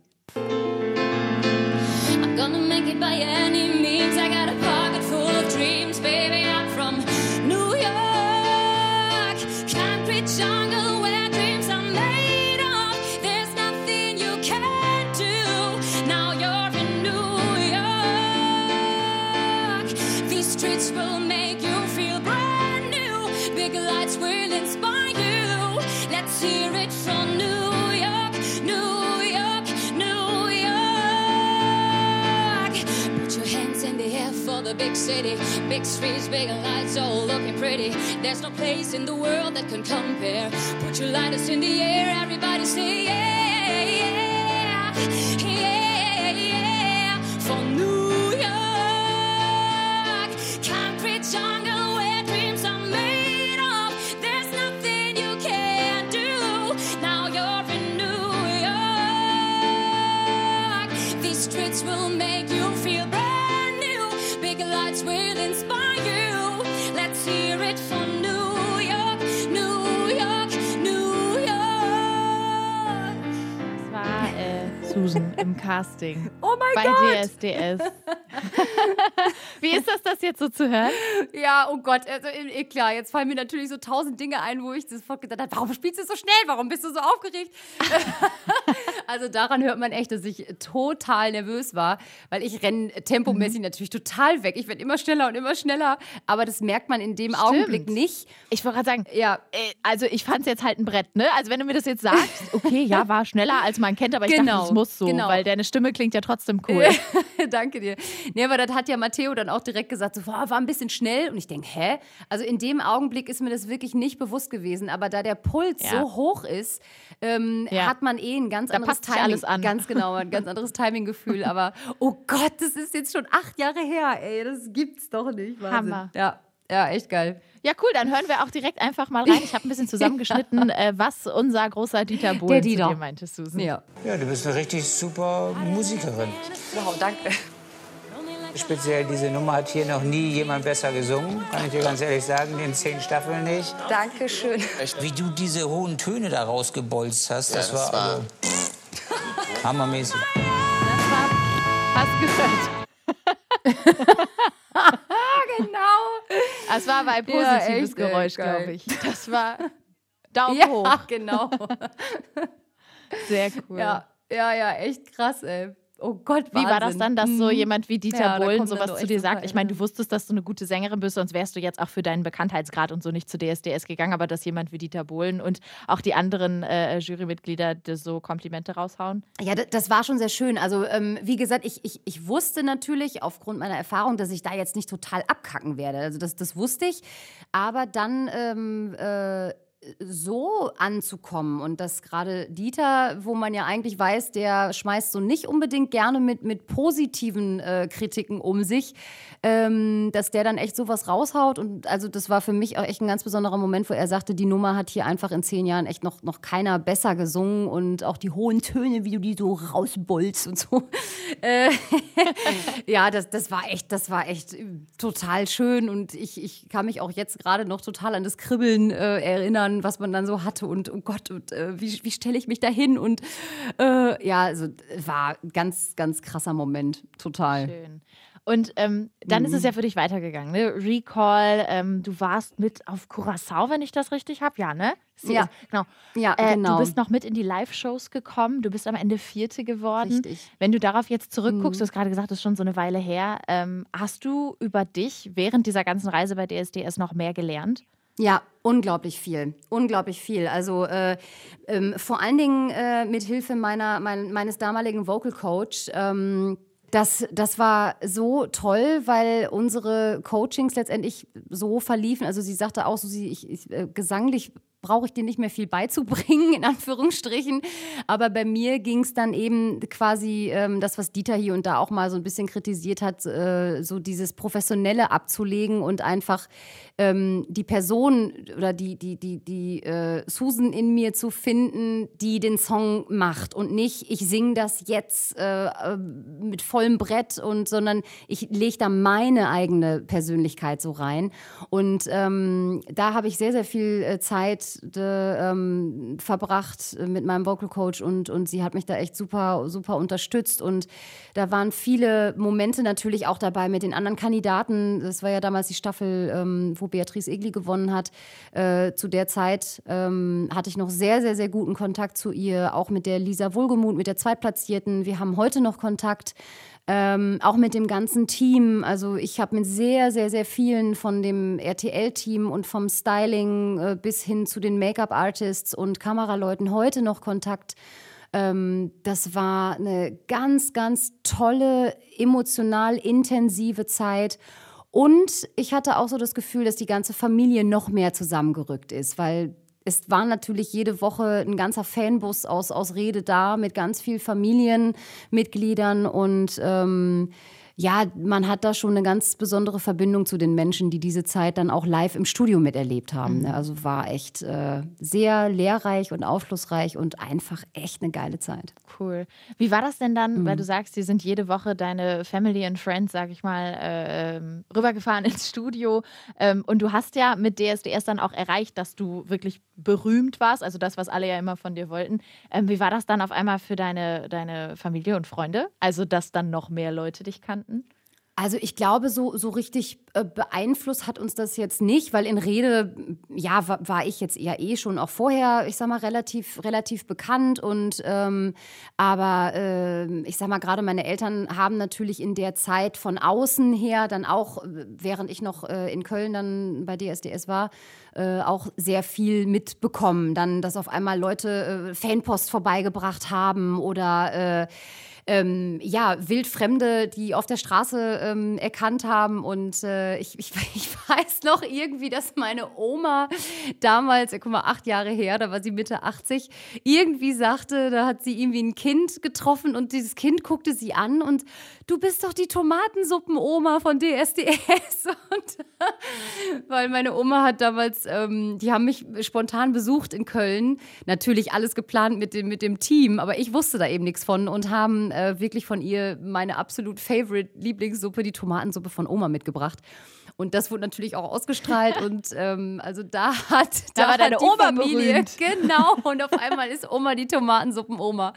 I'm gonna make it by any means. I got a pocket full of dreams, baby. I'm from New York, concrete jungle where dreams are made of. There's nothing you can't do. Now you're in New York. These streets will make you feel brand new. Big lights will inspire you. Let's hear it from New York, New York, New York. Put your hands in the air for the big city. Big streets, big lights, all looking pretty. There's no place in the world that can compare. Put your lighters in the air, everybody say yeah, yeah, yeah, yeah. For New York, concrete jungle where dreams are made of. There's nothing you can't do. Now you're in New York. These streets will make you feel brand new. Big lights will inspire you. Let's hear it from New York, New York, New York. Das war Susan im Casting. Oh mein bei Gott! DSDS. Wie ist das jetzt so zu hören? Ja, oh Gott, also klar, jetzt fallen mir natürlich so 1000 Dinge ein, wo ich sofort gedacht habe, warum spielst du so schnell? Warum bist du so aufgeregt? Also daran hört man echt, dass ich total nervös war, weil ich renne tempomäßig natürlich total weg. Ich werde immer schneller und immer schneller, aber das merkt man in dem Augenblick nicht. Ich wollte gerade sagen, Ja, also ich fand es jetzt halt ein Brett, ne? Also wenn du mir das jetzt sagst, okay, ja, war schneller als man kennt, aber ich dachte, das muss so, weil deine Stimme klingt ja trotzdem cool. danke dir. Nee, aber das hat ja Matteo dann auch direkt gesagt, so, war ein bisschen schnell. Und ich denke, hä? Also in dem Augenblick ist mir das wirklich nicht bewusst gewesen. Aber da der Puls so hoch ist, hat man ein ganz anderes passt sich Timing. alles an. Ganz genau, ein ganz anderes Timing-Gefühl. Aber, oh Gott, das ist jetzt schon 8 Jahre her. Ey, das gibt's doch nicht. Wahnsinn. Hammer. Ja, echt geil. Ja, cool, dann hören wir auch direkt einfach mal rein. Ich habe ein bisschen zusammengeschnitten, was unser großer Dieter Bohlen zu dir meinte, Susan. Ja. Ja, du bist eine richtig super Musikerin. Wow, danke. Speziell diese Nummer hat hier noch nie jemand besser gesungen, kann ich dir ganz ehrlich sagen, in 10 Staffeln nicht. Dankeschön. Wie du diese hohen Töne da rausgebolzt hast, das war also hammermäßig. Hast gehört. Genau. Das war aber ein Ja, positives echt, Geräusch, geil. glaube ich. Das war Daumen Ja, hoch. genau. Sehr cool. Ja, echt krass, ey. Oh Gott, Wie war das Wahnsinn. dann, dass so jemand wie Dieter Ja, da Bohlen kommen dann sowas doch zu echt dir super sagt? Ich meine, du wusstest, dass du eine gute Sängerin bist, sonst wärst du jetzt auch für deinen Bekanntheitsgrad und so nicht zu DSDS gegangen, aber dass jemand wie Dieter Bohlen und auch die anderen Jurymitglieder dir so Komplimente raushauen? Ja, das war schon sehr schön. Also, wie gesagt, ich wusste natürlich aufgrund meiner Erfahrung, dass ich da jetzt nicht total abkacken werde. Also, das wusste ich. Aber dann so anzukommen und dass gerade Dieter, wo man ja eigentlich weiß, der schmeißt so nicht unbedingt gerne mit positiven Kritiken um sich, dass der dann echt sowas raushaut. Und also das war für mich auch echt ein ganz besonderer Moment, wo er sagte, die Nummer hat hier einfach in 10 Jahren echt noch keiner besser gesungen und auch die hohen Töne, wie du die so rausbolzt und so. Ja, das war echt total schön und ich kann mich auch jetzt gerade noch total an das Kribbeln erinnern, was man dann so hatte und oh Gott, und wie stelle ich mich da hin und ja, also war ein ganz, ganz krasser Moment, total. Schön. Und dann ist es ja für dich weitergegangen, ne? Recall, du warst mit auf Curaçao, wenn ich das richtig habe, ja, ne? Ja. Genau. Ja, genau. Du bist noch mit in die Live-Shows gekommen, du bist am Ende 4. geworden. Richtig. Wenn du darauf jetzt zurückguckst, du hast gerade gesagt, das ist schon so eine Weile her, hast du über dich während dieser ganzen Reise bei DSDS noch mehr gelernt? Ja, unglaublich viel. Unglaublich viel. Also vor allen Dingen mit Hilfe meines damaligen Vocal Coach. Das war so toll, weil unsere Coachings letztendlich so verliefen. Also sie sagte auch, so, gesanglich brauche ich dir nicht mehr viel beizubringen, in Anführungsstrichen. Aber bei mir ging es dann eben quasi das, was Dieter hier und da auch mal so ein bisschen kritisiert hat, so dieses Professionelle abzulegen und einfach die Person oder die Susan in mir zu finden, die den Song macht und nicht, ich singe das jetzt mit vollem Brett, sondern ich lege da meine eigene Persönlichkeit so rein. Und da habe ich sehr, sehr viel Zeit verbracht mit meinem Vocal Coach und sie hat mich da echt super, super unterstützt und da waren viele Momente natürlich auch dabei mit den anderen Kandidaten. Das war ja damals die Staffel, wo Beatrice Egli gewonnen hat. Zu der Zeit hatte ich noch sehr, sehr, sehr guten Kontakt zu ihr, auch mit der Lisa Wohlgemuth, mit der Zweitplatzierten. Wir haben heute noch Kontakt. Auch mit dem ganzen Team. Also ich habe mit sehr, sehr, sehr vielen von dem RTL-Team und vom Styling bis hin zu den Make-up-Artists und Kameraleuten heute noch Kontakt. Das war eine ganz, ganz tolle, emotional intensive Zeit. Und ich hatte auch so das Gefühl, dass die ganze Familie noch mehr zusammengerückt ist, weil es war natürlich jede Woche ein ganzer Fanbus aus Rede da mit ganz vielen Familienmitgliedern und ja, man hat da schon eine ganz besondere Verbindung zu den Menschen, die diese Zeit dann auch live im Studio miterlebt haben. Mhm. Also war echt sehr lehrreich und aufschlussreich und einfach echt eine geile Zeit. Cool. Wie war das denn dann, weil du sagst, die sind jede Woche deine Family and Friends, sag ich mal, rübergefahren ins Studio und du hast ja mit DSDS dann auch erreicht, dass du wirklich berühmt warst, also das, was alle ja immer von dir wollten. Wie war das dann auf einmal für deine Familie und Freunde? Also, dass dann noch mehr Leute dich kannten? Also ich glaube, so richtig beeinflusst hat uns das jetzt nicht, weil in Rede, ja, war ich jetzt eher schon auch vorher, ich sag mal, relativ bekannt und aber ich sag mal, gerade meine Eltern haben natürlich in der Zeit von außen her dann auch, während ich noch in Köln dann bei DSDS war, auch sehr viel mitbekommen. Dann, dass auf einmal Leute Fanpost vorbeigebracht haben oder Wildfremde, die auf der Straße erkannt haben. Und ich weiß noch irgendwie, dass meine Oma damals, guck mal, 8 Jahre her, da war sie Mitte 80, irgendwie sagte, da hat sie irgendwie ein Kind getroffen und dieses Kind guckte sie an und du bist doch die Tomatensuppen-Oma von DSDS. Und weil meine Oma hat damals, die haben mich spontan besucht in Köln, natürlich alles geplant mit dem Team, aber ich wusste da eben nichts von und haben wirklich von ihr meine absolut favorite Lieblingssuppe, die Tomatensuppe von Oma mitgebracht. Und das wurde natürlich auch ausgestrahlt und also da war deine die Oma Familie berühmt. Genau, und auf einmal ist Oma die Tomatensuppen-Oma.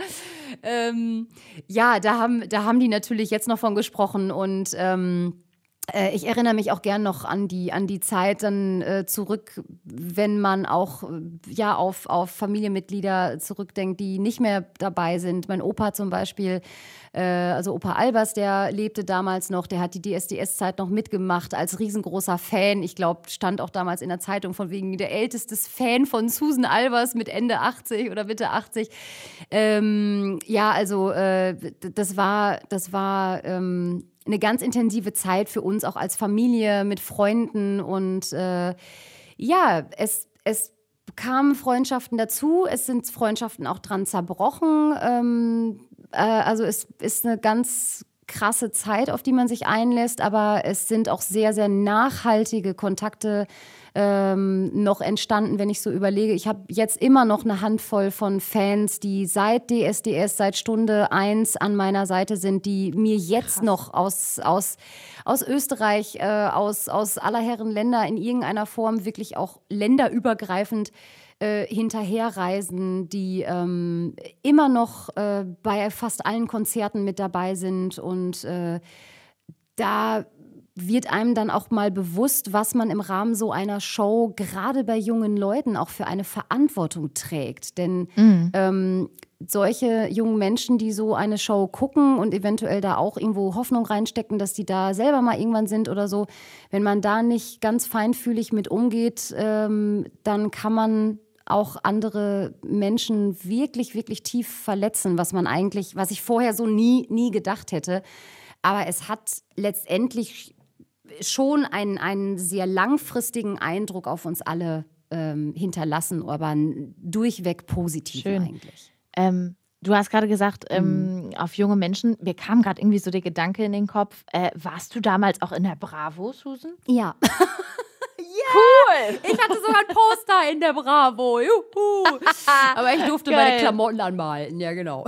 Da haben die natürlich jetzt noch von gesprochen und ich erinnere mich auch gern noch an die Zeit dann zurück, wenn man auch auf Familienmitglieder zurückdenkt, die nicht mehr dabei sind. Mein Opa zum Beispiel, also Opa Albers, der lebte damals noch, der hat die DSDS-Zeit noch mitgemacht als riesengroßer Fan. Ich glaube, stand auch damals in der Zeitung von wegen der älteste Fan von Susan Albers mit Ende 80 oder Mitte 80. Das war eine ganz intensive Zeit für uns, auch als Familie, mit Freunden. Und es kamen Freundschaften dazu. Es sind Freundschaften auch dran zerbrochen. Also es ist eine ganz krasse Zeit, auf die man sich einlässt. Aber es sind auch sehr, sehr nachhaltige Kontakte noch entstanden, wenn ich so überlege. Ich habe jetzt immer noch eine Handvoll von Fans, die seit DSDS, seit Stunde 1 an meiner Seite sind, die mir jetzt noch aus Österreich, aus aller Herren Länder in irgendeiner Form wirklich auch länderübergreifend hinterherreisen, die immer noch bei fast allen Konzerten mit dabei sind und da wird einem dann auch mal bewusst, was man im Rahmen so einer Show gerade bei jungen Leuten auch für eine Verantwortung trägt. Denn solche jungen Menschen, die so eine Show gucken und eventuell da auch irgendwo Hoffnung reinstecken, dass die da selber mal irgendwann sind oder so, wenn man da nicht ganz feinfühlig mit umgeht, dann kann man auch andere Menschen wirklich, wirklich tief verletzen, was ich vorher so nie gedacht hätte. Aber es hat letztendlich schon einen sehr langfristigen Eindruck auf uns alle hinterlassen, aber einen durchweg positiven eigentlich. Du hast gerade gesagt, auf junge Menschen, mir kam gerade irgendwie so der Gedanke in den Kopf, warst du damals auch in der Bravo, Susan? Ja. Cool! Ich hatte sogar ein Poster in der Bravo. Juhu. Aber ich durfte meine Klamotten anmalen. Ja, genau.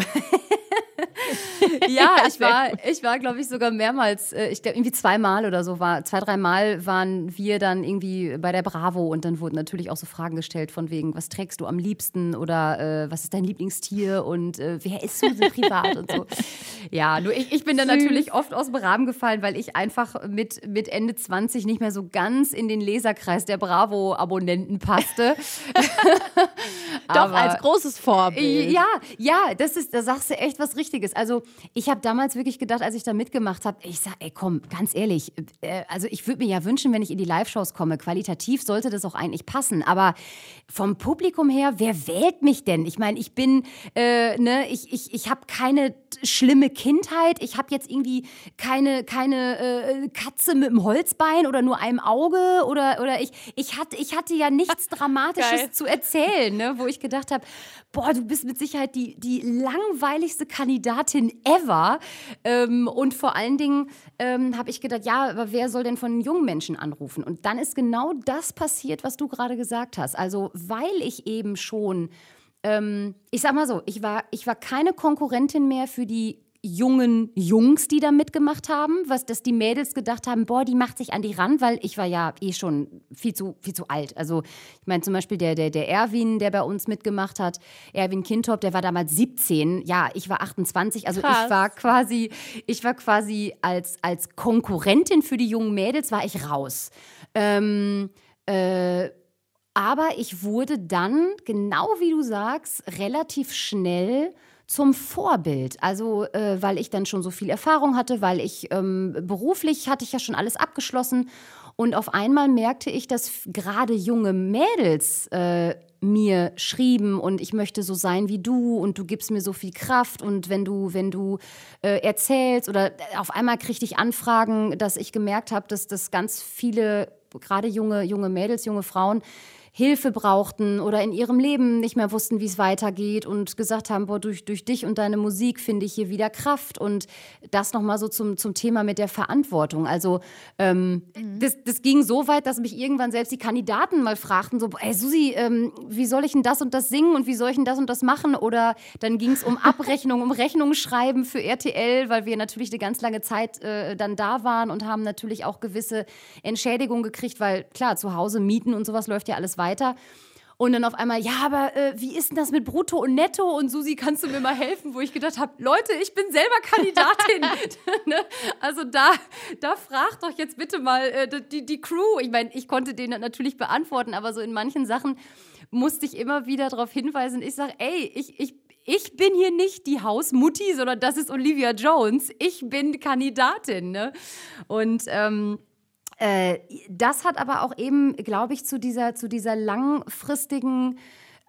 Ja, ich war, glaube ich, sogar mehrmals, ich glaube irgendwie 2-mal oder so, 2-3 Mal waren wir dann irgendwie bei der Bravo und dann wurden natürlich auch so Fragen gestellt von wegen, was trägst du am liebsten oder was ist dein Lieblingstier und wer ist Susan privat und so. Ja, nur ich bin dann natürlich oft aus dem Rahmen gefallen, weil ich einfach mit Ende 20 nicht mehr so ganz in den Leserkreis der Bravo-Abonnenten passte. Doch, als großes Vorbild. Ja, da sagst du echt was Richtiges. Also ich habe damals wirklich gedacht, als ich da mitgemacht habe, ich sag, ey komm, ganz ehrlich, also ich würde mir ja wünschen, wenn ich in die Live-Shows komme, qualitativ sollte das auch eigentlich passen, aber vom Publikum her, wer wählt mich denn? Ich meine, ich bin, ich habe keine schlimme Kindheit, ich habe jetzt irgendwie keine Katze mit einem Holzbein oder nur einem Auge oder ich hatte ja nichts Dramatisches zu erzählen, ne, wo ich gedacht habe, boah, du bist mit Sicherheit die langweiligste Kandidatin ever. Und vor allen Dingen habe ich gedacht, ja, aber wer soll denn von den jungen Menschen anrufen? Und dann ist genau das passiert, was du gerade gesagt hast. Also, weil ich eben schon, ich sag mal so, ich war keine Konkurrentin mehr für die jungen Jungs, die da mitgemacht haben, dass die Mädels gedacht haben, boah, die macht sich an die ran, weil ich war ja eh schon viel zu alt. Also ich meine zum Beispiel der Erwin, der bei uns mitgemacht hat, Erwin Kintorp, der war damals 17, ja, ich war 28, also Krass. ich war quasi als Konkurrentin für die jungen Mädels, war ich raus. Aber ich wurde dann, genau wie du sagst, relativ schnell zum Vorbild. Also, weil ich dann schon so viel Erfahrung hatte, weil ich beruflich hatte ich ja schon alles abgeschlossen. Und auf einmal merkte ich, dass gerade junge Mädels mir schrieben und ich möchte so sein wie du und du gibst mir so viel Kraft und wenn du erzählst oder auf einmal kriegte ich Anfragen, dass ich gemerkt habe, dass das ganz viele, gerade junge Mädels, junge Frauen, Hilfe brauchten oder in ihrem Leben nicht mehr wussten, wie es weitergeht und gesagt haben, boah, durch dich und deine Musik finde ich hier wieder Kraft und das nochmal so zum Thema mit der Verantwortung. Also das ging so weit, dass mich irgendwann selbst die Kandidaten mal fragten, so, ey Susi, wie soll ich denn das und das singen und wie soll ich denn das und das machen? Oder dann ging es um Abrechnung, um Rechnungen schreiben für RTL, weil wir natürlich eine ganz lange Zeit dann da waren und haben natürlich auch gewisse Entschädigungen gekriegt, weil klar, zu Hause Mieten und sowas läuft ja alles weiter. Und dann auf einmal, ja, aber wie ist denn das mit Brutto und Netto? Und Susi, kannst du mir mal helfen? Wo ich gedacht habe, Leute, ich bin selber Kandidatin. Ne? Also da fragt doch jetzt bitte mal die Crew. Ich meine, ich konnte denen natürlich beantworten, aber so in manchen Sachen musste ich immer wieder darauf hinweisen. Ich sage, ey, ich bin hier nicht die Hausmutti, sondern das ist Olivia Jones. Ich bin Kandidatin. Ne? Und das hat aber auch eben, glaube ich, zu dieser langfristigen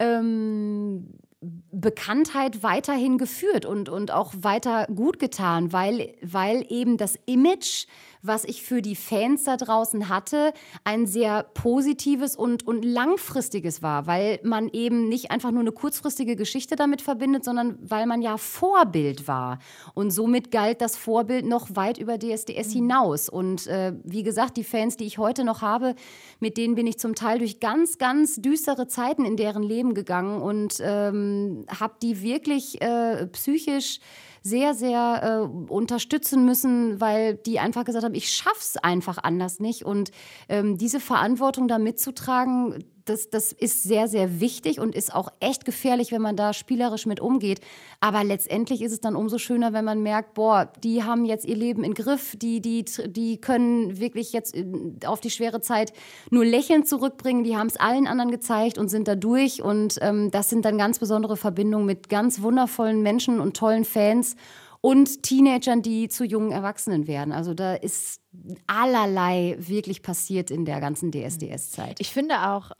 Bekanntheit weiterhin geführt und auch weiter gut getan, weil eben das Image, was ich für die Fans da draußen hatte, ein sehr positives und langfristiges war, weil man eben nicht einfach nur eine kurzfristige Geschichte damit verbindet, sondern weil man ja Vorbild war. Und somit galt das Vorbild noch weit über DSDS hinaus. Und wie gesagt, die Fans, die ich heute noch habe, mit denen bin ich zum Teil durch ganz, ganz düstere Zeiten in deren Leben gegangen und habe die wirklich psychisch sehr, sehr unterstützen müssen, weil die einfach gesagt haben, ich schaff's einfach anders nicht. Und diese Verantwortung da mitzutragen, das ist sehr, sehr wichtig und ist auch echt gefährlich, wenn man da spielerisch mit umgeht. Aber letztendlich ist es dann umso schöner, wenn man merkt, boah, die haben jetzt ihr Leben im Griff, die können wirklich jetzt auf die schwere Zeit nur lächelnd zurückbringen, die haben es allen anderen gezeigt und sind da durch. Und das sind dann ganz besondere Verbindungen mit ganz wundervollen Menschen und tollen Fans und Teenagern, die zu jungen Erwachsenen werden. Also da ist allerlei wirklich passiert in der ganzen DSDS-Zeit. Ich finde auch,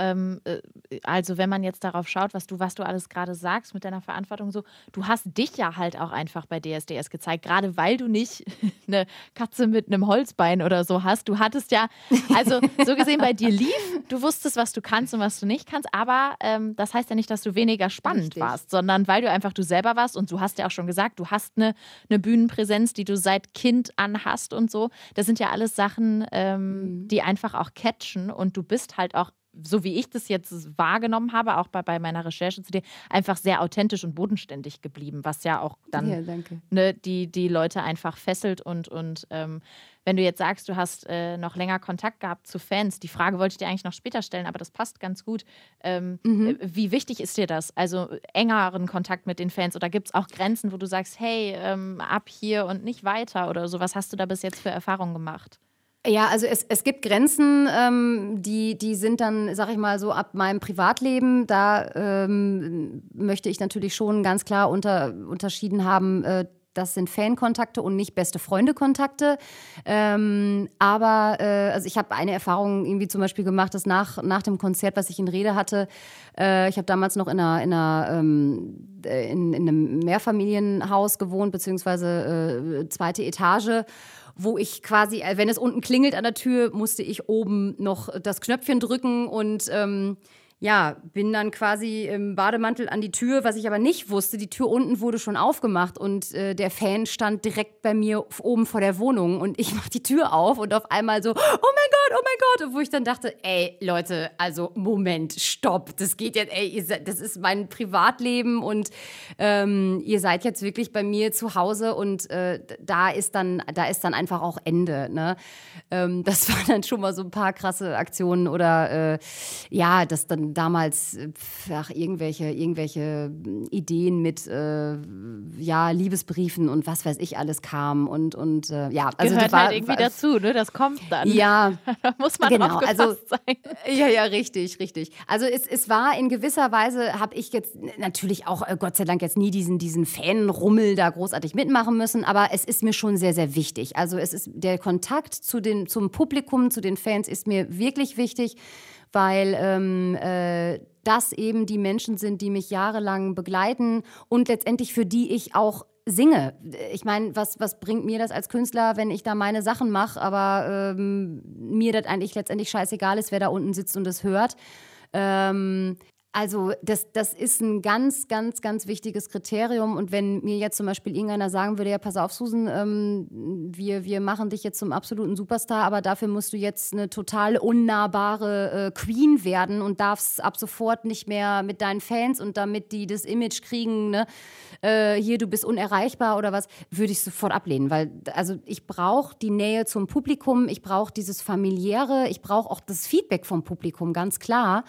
also wenn man jetzt darauf schaut, was du alles gerade sagst mit deiner Verantwortung so, du hast dich ja halt auch einfach bei DSDS gezeigt, gerade weil du nicht eine Katze mit einem Holzbein oder so hast. Du hattest ja, also so gesehen bei dir lief, du wusstest, was du kannst und was du nicht kannst, aber das heißt ja nicht, dass du weniger spannend warst, sondern weil du einfach du selber warst und du hast ja auch schon gesagt, du hast eine Bühnenpräsenz, die du seit Kind an hast und so. Das sind ja alles Sachen, die einfach auch catchen und du bist halt auch, so wie ich das jetzt wahrgenommen habe, auch bei meiner Recherche zu dir, einfach sehr authentisch und bodenständig geblieben, was ja auch dann die Leute einfach fesselt und wenn du jetzt sagst, du hast noch länger Kontakt gehabt zu Fans, die Frage wollte ich dir eigentlich noch später stellen, aber das passt ganz gut. Wie wichtig ist dir das? Also engeren Kontakt mit den Fans oder gibt es auch Grenzen, wo du sagst, hey, ab hier und nicht weiter oder so? Was hast du da bis jetzt für Erfahrungen gemacht? Ja, also es gibt Grenzen, die sind dann, sag ich mal, so ab meinem Privatleben. Da möchte ich natürlich schon ganz klar unterschieden haben, das sind Fankontakte und nicht beste Freunde-Kontakte. Also ich habe eine Erfahrung irgendwie zum Beispiel gemacht, dass nach dem Konzert, was ich in Rede hatte, ich habe damals noch in einem Mehrfamilienhaus gewohnt, beziehungsweise zweite Etage, wo ich quasi, wenn es unten klingelt an der Tür, musste ich oben noch das Knöpfchen drücken und ja, bin dann quasi im Bademantel an die Tür, was ich aber nicht wusste. Die Tür unten wurde schon aufgemacht und der Fan stand direkt bei mir oben vor der Wohnung und ich mache die Tür auf und auf einmal so, oh mein Gott, und wo ich dann dachte, ey, Leute, also Moment, stopp, das geht jetzt, ey, das ist mein Privatleben und ihr seid jetzt wirklich bei mir zu Hause und da ist dann einfach auch Ende, ne? Das waren dann schon mal so ein paar krasse Aktionen oder ja, dass dann damals irgendwelche Ideen mit ja, Liebesbriefen und was weiß ich alles kam und ja, also gehört halt irgendwie dazu, ne? Das kommt dann. Ja, da muss man genau, drauf gefasst sein. Ja, richtig. Also es war in gewisser Weise, habe ich jetzt natürlich auch Gott sei Dank jetzt nie diesen Fanrummel da großartig mitmachen müssen, aber es ist mir schon sehr, sehr wichtig. Also es ist der Kontakt zum Publikum, zu den Fans ist mir wirklich wichtig, weil das eben die Menschen sind, die mich jahrelang begleiten und letztendlich für die ich auch singe. Ich meine, was bringt mir das als Künstler, wenn ich da meine Sachen mache, aber mir das eigentlich letztendlich scheißegal ist, wer da unten sitzt und das hört. Also das ist ein ganz, ganz, ganz wichtiges Kriterium. Und wenn mir jetzt zum Beispiel irgendeiner sagen würde, ja, pass auf, Susan, wir machen dich jetzt zum absoluten Superstar, aber dafür musst du jetzt eine total unnahbare Queen werden und darfst ab sofort nicht mehr mit deinen Fans und damit die das Image kriegen, ne, hier, du bist unerreichbar oder was, würde ich sofort ablehnen. Weil also ich brauche die Nähe zum Publikum, ich brauche dieses Familiäre, ich brauche auch das Feedback vom Publikum, ganz klar.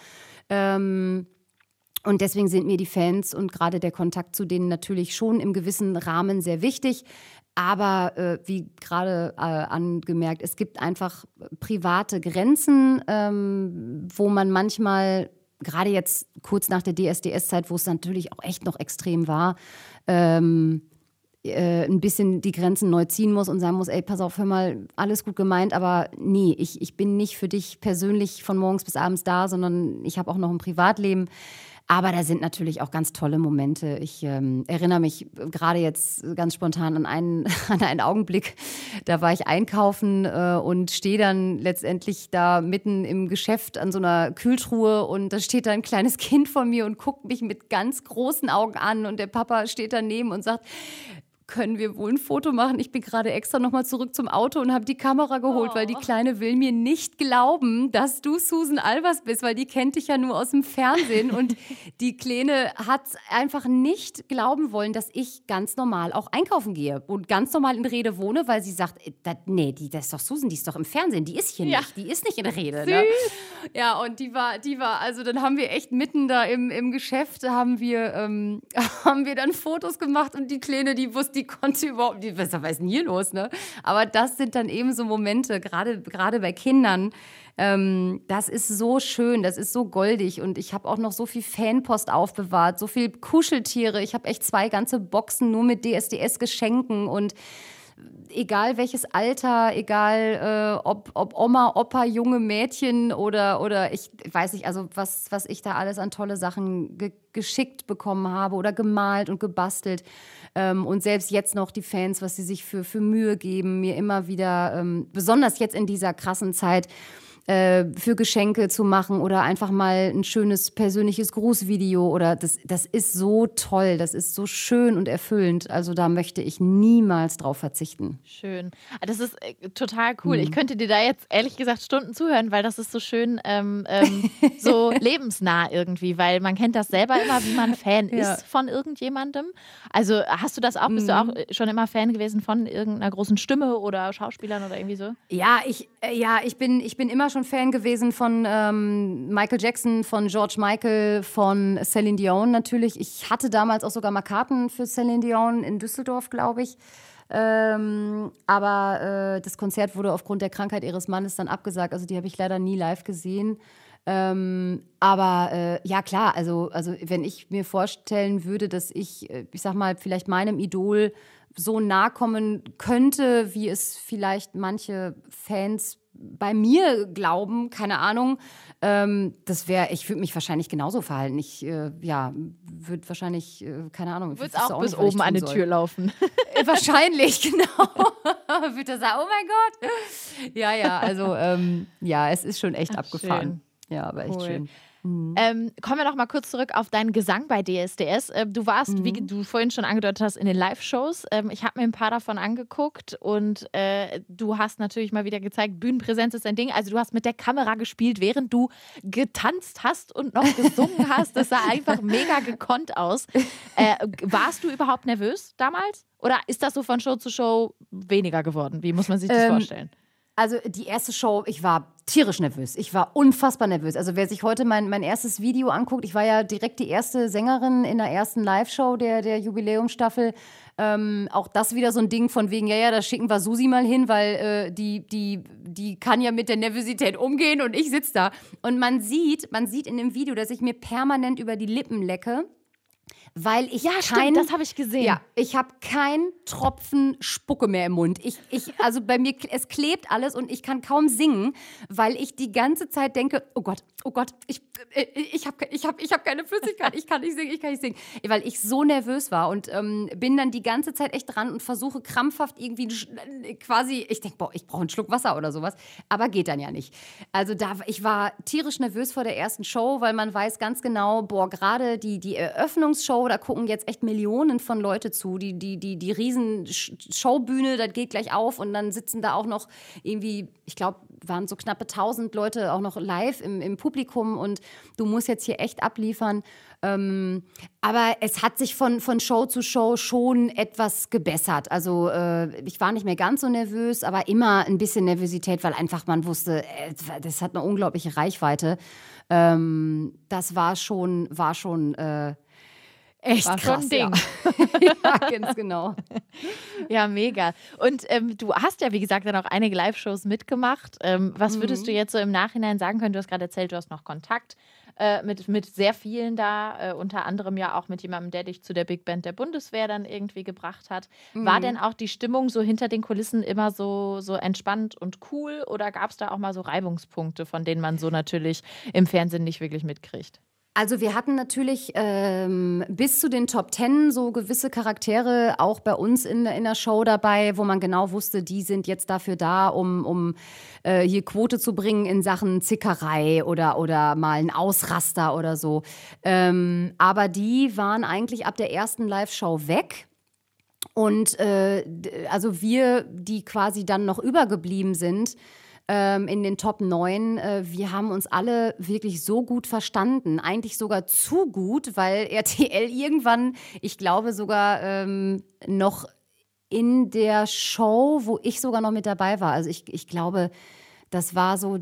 Und deswegen sind mir die Fans und gerade der Kontakt zu denen natürlich schon im gewissen Rahmen sehr wichtig. Aber wie gerade angemerkt, es gibt einfach private Grenzen, wo man manchmal, gerade jetzt kurz nach der DSDS-Zeit, wo es natürlich auch echt noch extrem war, ein bisschen die Grenzen neu ziehen muss und sagen muss, ey, pass auf, hör mal, alles gut gemeint, aber nee, ich bin nicht für dich persönlich von morgens bis abends da, sondern ich habe auch noch ein Privatleben. Aber da sind natürlich auch ganz tolle Momente. Ich erinnere mich gerade jetzt ganz spontan an einen Augenblick, da war ich einkaufen und stehe dann letztendlich da mitten im Geschäft an so einer Kühltruhe und da steht da ein kleines Kind vor mir und guckt mich mit ganz großen Augen an und der Papa steht daneben und sagt, können wir wohl ein Foto machen? Ich bin gerade extra nochmal zurück zum Auto und habe die Kamera geholt, weil die Kleine will mir nicht glauben, dass du Susan Albers bist, weil die kennt dich ja nur aus dem Fernsehen und die Kleine hat einfach nicht glauben wollen, dass ich ganz normal auch einkaufen gehe und ganz normal in Rede wohne, weil sie sagt, nee, das ist doch Susan, die ist doch im Fernsehen, die ist hier nicht, die ist nicht in Rede. Ne? Ja, und die war, also dann haben wir echt mitten da im Geschäft, haben wir dann Fotos gemacht und die Kleine, die konnte überhaupt nicht, was ist denn hier los, ne? Aber das sind dann eben so Momente, gerade bei Kindern, das ist so schön, das ist so goldig und ich habe auch noch so viel Fanpost aufbewahrt, so viel Kuscheltiere, ich habe echt 2 ganze Boxen nur mit DSDS-Geschenken und egal welches Alter, egal ob Oma, Opa, junge Mädchen oder ich weiß nicht, also was ich da alles an tolle Sachen geschickt bekommen habe oder gemalt und gebastelt. Und selbst jetzt noch die Fans, was sie sich für Mühe geben, mir immer wieder, besonders jetzt in dieser krassen Zeit, für Geschenke zu machen oder einfach mal ein schönes persönliches Grußvideo oder das ist so toll, das ist so schön und erfüllend. Also da möchte ich niemals drauf verzichten. Schön. Das ist total cool. Ich könnte dir da jetzt ehrlich gesagt Stunden zuhören, weil das ist so schön so lebensnah irgendwie, weil man kennt das selber immer, wie man Fan ist von irgendjemandem. Also hast du das auch? Bist du auch schon immer Fan gewesen von irgendeiner großen Stimme oder Schauspielern oder irgendwie so? Ja, ich bin immer schon Fan gewesen von Michael Jackson, von George Michael, von Celine Dion natürlich. Ich hatte damals auch sogar mal Karten für Celine Dion in Düsseldorf, glaube ich. Aber das Konzert wurde aufgrund der Krankheit ihres Mannes dann abgesagt. Also die habe ich leider nie live gesehen. Aber ja klar, also wenn ich mir vorstellen würde, dass ich sag mal, vielleicht meinem Idol so nahe kommen könnte, wie es vielleicht manche Fans bei mir glauben, keine Ahnung, ich würde mich wahrscheinlich genauso verhalten. Ich würde wahrscheinlich, keine Ahnung. Du würdest auch bis oben an die Tür laufen. Wahrscheinlich, genau. Würde er sagen, oh mein Gott. Ja, also, es ist schon echt abgefahren. Schön. Ja, aber echt schön. Kommen wir noch mal kurz zurück auf deinen Gesang bei DSDS. Du warst, wie du vorhin schon angedeutet hast, in den Live-Shows. Ich habe mir ein paar davon angeguckt und du hast natürlich mal wieder gezeigt, Bühnenpräsenz ist ein Ding. Also du hast mit der Kamera gespielt, während du getanzt hast und noch gesungen hast. Das sah einfach mega gekonnt aus. Warst du überhaupt nervös damals? Oder ist das so von Show zu Show weniger geworden? Wie muss man sich das vorstellen? Also die erste Show, ich war tierisch nervös. Ich war unfassbar nervös. Also wer sich heute mein erstes Video anguckt, ich war ja direkt die erste Sängerin in der ersten Live-Show der Jubiläumsstaffel. Auch das wieder so ein Ding von wegen, ja, da schicken wir Susi mal hin, weil die kann ja mit der Nervosität umgehen und ich sitze da. Und man sieht in dem Video, dass ich mir permanent über die Lippen lecke. Weil ich stimmt, das habe ich gesehen. Ja, ich habe keinen Tropfen Spucke mehr im Mund. Also bei mir, es klebt alles und ich kann kaum singen, weil ich die ganze Zeit denke, oh Gott, ich habe keine Flüssigkeit, ich kann nicht singen. Weil ich so nervös war und bin dann die ganze Zeit echt dran und versuche krampfhaft irgendwie quasi, ich denke, ich brauche einen Schluck Wasser oder sowas, aber geht dann ja nicht. Also ich war tierisch nervös vor der ersten Show, weil man weiß ganz genau, gerade die Eröffnungsshow, da gucken jetzt echt Millionen von Leute zu. Die riesen Showbühne, das geht gleich auf und dann sitzen da auch noch irgendwie, ich glaube, waren so knappe 1000 Leute auch noch live im Publikum und du musst jetzt hier echt abliefern. Aber es hat sich von Show zu Show schon etwas gebessert. Also ich war nicht mehr ganz so nervös, aber immer ein bisschen Nervosität, weil einfach man wusste, das hat eine unglaubliche Reichweite. Das war schon echt war krass, schon ein Ding. Ja, ganz genau. Ja, mega. Und du hast ja, wie gesagt, dann auch einige Live-Shows mitgemacht. Was würdest du jetzt so im Nachhinein sagen können? Du hast gerade erzählt, du hast noch Kontakt mit sehr vielen da, unter anderem ja auch mit jemandem, der dich zu der Big Band der Bundeswehr dann irgendwie gebracht hat. War denn auch die Stimmung so hinter den Kulissen immer so entspannt und cool oder gab es da auch mal so Reibungspunkte, von denen man so natürlich im Fernsehen nicht wirklich mitkriegt? Also wir hatten natürlich bis zu den Top 10 so gewisse Charaktere auch bei uns in der Show dabei, wo man genau wusste, die sind jetzt dafür da, um hier Quote zu bringen in Sachen Zickerei oder mal ein Ausraster oder so. Aber die waren eigentlich ab der ersten Live-Show weg. Und also wir, die quasi dann noch übergeblieben sind, in den Top 9, wir haben uns alle wirklich so gut verstanden. Eigentlich sogar zu gut, weil RTL irgendwann, ich glaube sogar noch in der Show, wo ich sogar noch mit dabei war. Also ich glaube, das war so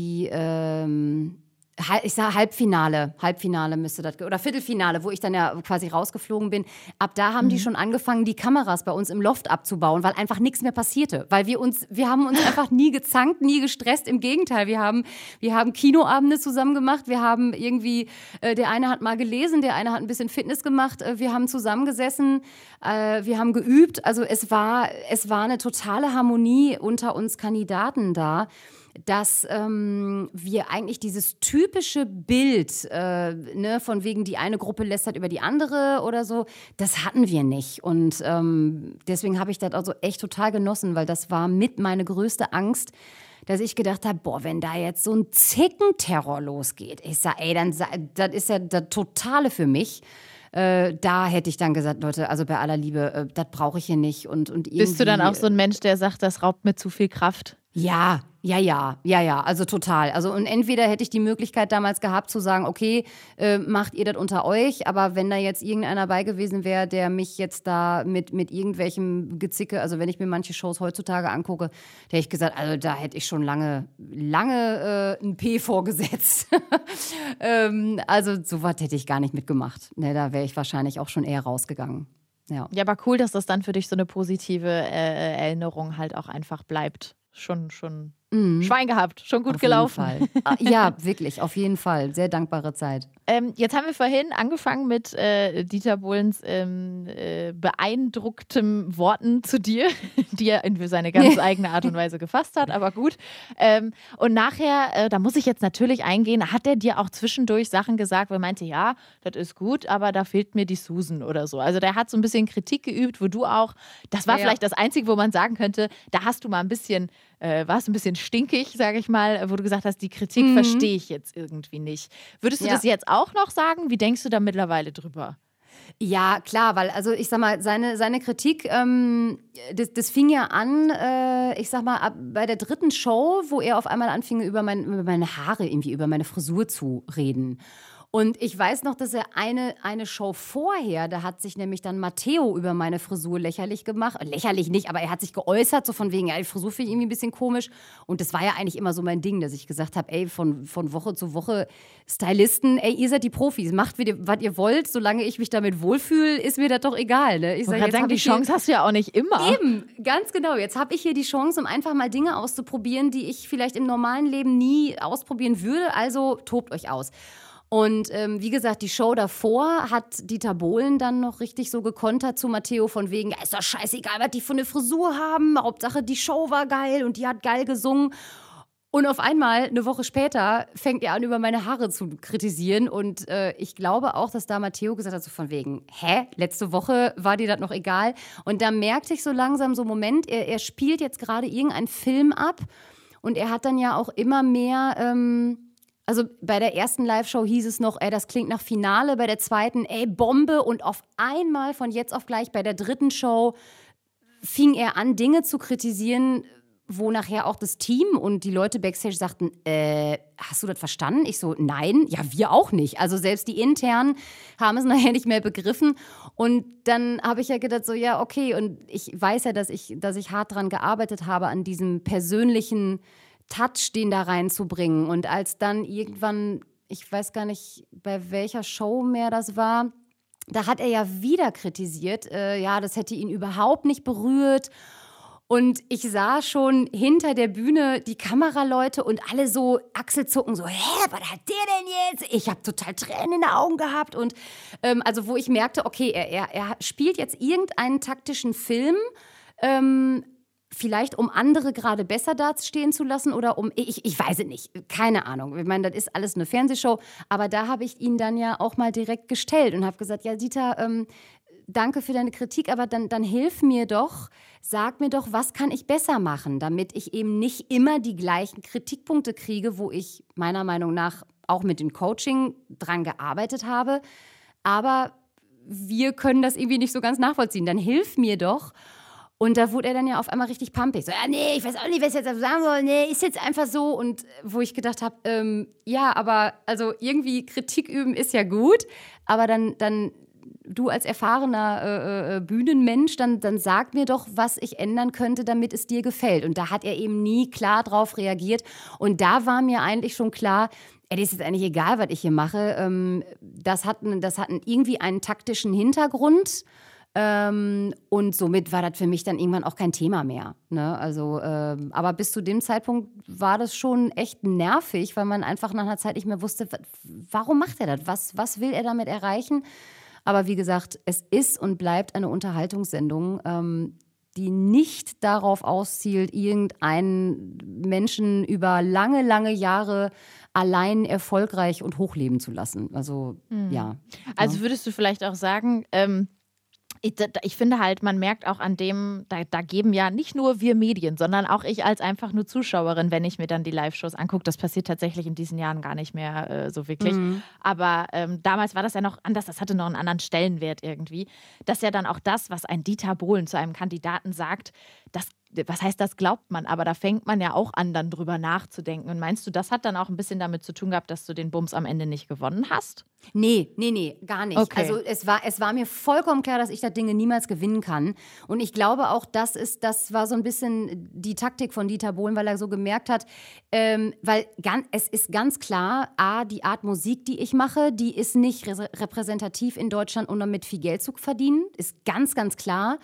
ich sage Halbfinale müsste das, oder Viertelfinale, wo ich dann ja quasi rausgeflogen bin. Ab da haben die schon angefangen, die Kameras bei uns im Loft abzubauen, weil einfach nichts mehr passierte. Weil wir haben uns einfach nie gezankt, nie gestresst. Im Gegenteil, wir haben Kinoabende zusammen gemacht. Wir haben irgendwie, der eine hat mal gelesen, der eine hat ein bisschen Fitness gemacht. Wir haben zusammengesessen, wir haben geübt. Also es war eine totale Harmonie unter uns Kandidaten da, dass wir eigentlich dieses typische Bild, von wegen die eine Gruppe lästert über die andere oder so, das hatten wir nicht. Und deswegen habe ich das also echt total genossen, weil das war mit meine größte Angst, dass ich gedacht habe, wenn da jetzt so ein Zickenterror losgeht, ich sage, das ist ja das Totale für mich. Da hätte ich dann gesagt, Leute, also bei aller Liebe, das brauche ich hier nicht. Und bist du dann auch so ein Mensch, der sagt, das raubt mir zu viel Kraft? Ja, also total. Also und entweder hätte ich die Möglichkeit damals gehabt zu sagen, okay, macht ihr das unter euch, aber wenn da jetzt irgendeiner bei gewesen wäre, der mich jetzt da mit irgendwelchem Gezicke, also wenn ich mir manche Shows heutzutage angucke, da hätte ich gesagt, also da hätte ich schon lange ein P vorgesetzt. Also sowas hätte ich gar nicht mitgemacht. Ne, da wäre ich wahrscheinlich auch schon eher rausgegangen. Ja, aber cool, dass das dann für dich so eine positive Erinnerung halt auch einfach bleibt. Schon Schwein gehabt, schon gut gelaufen. Auf jeden Fall. Ja, wirklich, auf jeden Fall. Sehr dankbare Zeit. Jetzt haben wir vorhin angefangen mit Dieter Bohlens beeindrucktem Worten zu dir, die er in seine ganz eigene Art und Weise gefasst hat, aber gut. Und nachher, da muss ich jetzt natürlich eingehen, hat er dir auch zwischendurch Sachen gesagt, wo er meinte, ja, das ist gut, aber da fehlt mir die Susan oder so. Also der hat so ein bisschen Kritik geübt, wo du auch, das war vielleicht das Einzige, wo man sagen könnte, da hast du mal ein bisschen warst ein bisschen stinkig, sage ich mal, wo du gesagt hast, die Kritik verstehe ich jetzt irgendwie nicht. Würdest du das jetzt auch noch sagen? Wie denkst du da mittlerweile drüber? Ja, klar, weil, also ich sag mal, seine Kritik, das fing ja an, ich sag mal, bei der 3. Show, wo er auf einmal anfing, über meine Haare, irgendwie über meine Frisur zu reden. Und ich weiß noch, dass er eine Show vorher, da hat sich nämlich dann Matteo über meine Frisur lächerlich gemacht. Lächerlich nicht, aber er hat sich geäußert, so von wegen, ja, die Frisur finde ich irgendwie ein bisschen komisch. Und das war ja eigentlich immer so mein Ding, dass ich gesagt habe, ey, von Woche zu Woche, Stylisten, ey, ihr seid die Profis, macht, was ihr wollt, solange ich mich damit wohlfühle, ist mir das doch egal. Ne? Ich wollte gerade sagen, die Chance hast du ja auch nicht immer. Eben, ganz genau. Jetzt habe ich hier die Chance, um einfach mal Dinge auszuprobieren, die ich vielleicht im normalen Leben nie ausprobieren würde. Also tobt euch aus. Und wie gesagt, die Show davor hat Dieter Bohlen dann noch richtig so gekontert zu Matteo von wegen, ja, ist doch scheißegal, was die für eine Frisur haben, Hauptsache die Show war geil und die hat geil gesungen. Und auf einmal, eine Woche später, fängt er an, über meine Haare zu kritisieren. Und ich glaube auch, dass da Matteo gesagt hat, so von wegen, letzte Woche war dir das noch egal? Und da merkte ich so langsam so, Moment, er spielt jetzt gerade irgendeinen Film ab. Und er hat dann ja auch immer mehr... Also bei der ersten Live-Show hieß es noch, das klingt nach Finale, bei der zweiten, Bombe. Und auf einmal, von jetzt auf gleich, bei der 3. Show fing er an, Dinge zu kritisieren, wo nachher auch das Team und die Leute Backstage sagten, hast du das verstanden? Ich so, nein, ja, wir auch nicht. Also selbst die Internen haben es nachher nicht mehr begriffen. Und dann habe ich ja gedacht, so, ja, okay. Und ich weiß ja, dass ich hart dran gearbeitet habe, an diesem persönlichen Touch, den da reinzubringen. Und als dann irgendwann, ich weiß gar nicht, bei welcher Show mehr das war, da hat er ja wieder kritisiert, das hätte ihn überhaupt nicht berührt. Und ich sah schon hinter der Bühne die Kameraleute und alle so Achselzucken, so, was hat der denn jetzt? Ich habe total Tränen in den Augen gehabt. Und also wo ich merkte, okay, er spielt jetzt irgendeinen taktischen Film, vielleicht um andere gerade besser dastehen zu lassen oder ich weiß es nicht, keine Ahnung. Ich meine, das ist alles eine Fernsehshow, aber da habe ich ihn dann ja auch mal direkt gestellt und habe gesagt, ja Dieter, danke für deine Kritik, aber dann hilf mir doch, sag mir doch, was kann ich besser machen, damit ich eben nicht immer die gleichen Kritikpunkte kriege, wo ich meiner Meinung nach auch mit dem Coaching dran gearbeitet habe, aber wir können das irgendwie nicht so ganz nachvollziehen, dann hilf mir doch. Und da wurde er dann ja auf einmal richtig pumpig. So, nee, ich weiß auch nicht, was ich jetzt sagen soll. Nee, ist jetzt einfach so. Und wo ich gedacht habe, ja, aber also irgendwie Kritik üben ist ja gut. Aber dann du als erfahrener Bühnenmensch, dann sag mir doch, was ich ändern könnte, damit es dir gefällt. Und da hat er eben nie klar drauf reagiert. Und da war mir eigentlich schon klar, das ist jetzt eigentlich egal, was ich hier mache. Das hat irgendwie einen taktischen Hintergrund. Und somit war das für mich dann irgendwann auch kein Thema mehr. Ne? Also, aber bis zu dem Zeitpunkt war das schon echt nervig, weil man einfach nach einer Zeit nicht mehr wusste, warum macht er das? Was will er damit erreichen? Aber wie gesagt, es ist und bleibt eine Unterhaltungssendung, die nicht darauf auszielt, irgendeinen Menschen über lange, lange Jahre allein erfolgreich und hochleben zu lassen. Also, ja. Also würdest du vielleicht auch sagen, ich finde halt, man merkt auch an dem, da geben ja nicht nur wir Medien, sondern auch ich als einfach nur Zuschauerin, wenn ich mir dann die Live-Shows angucke. Das passiert tatsächlich in diesen Jahren gar nicht mehr so wirklich. Aber damals war das ja noch anders, das hatte noch einen anderen Stellenwert irgendwie. Dass ja dann auch das, was ein Dieter Bohlen zu einem Kandidaten sagt, was heißt, das glaubt man, aber da fängt man ja auch an, dann drüber nachzudenken. Und meinst du, das hat dann auch ein bisschen damit zu tun gehabt, dass du den Bums am Ende nicht gewonnen hast? Nee, gar nicht. Okay. Also es war mir vollkommen klar, dass ich da Dinge niemals gewinnen kann. Und ich glaube auch, das war so ein bisschen die Taktik von Dieter Bohlen, weil er so gemerkt hat, weil es ist ganz klar, die Art Musik, die ich mache, die ist nicht repräsentativ in Deutschland, um damit viel Geld zu verdienen. Ist ganz, ganz klar.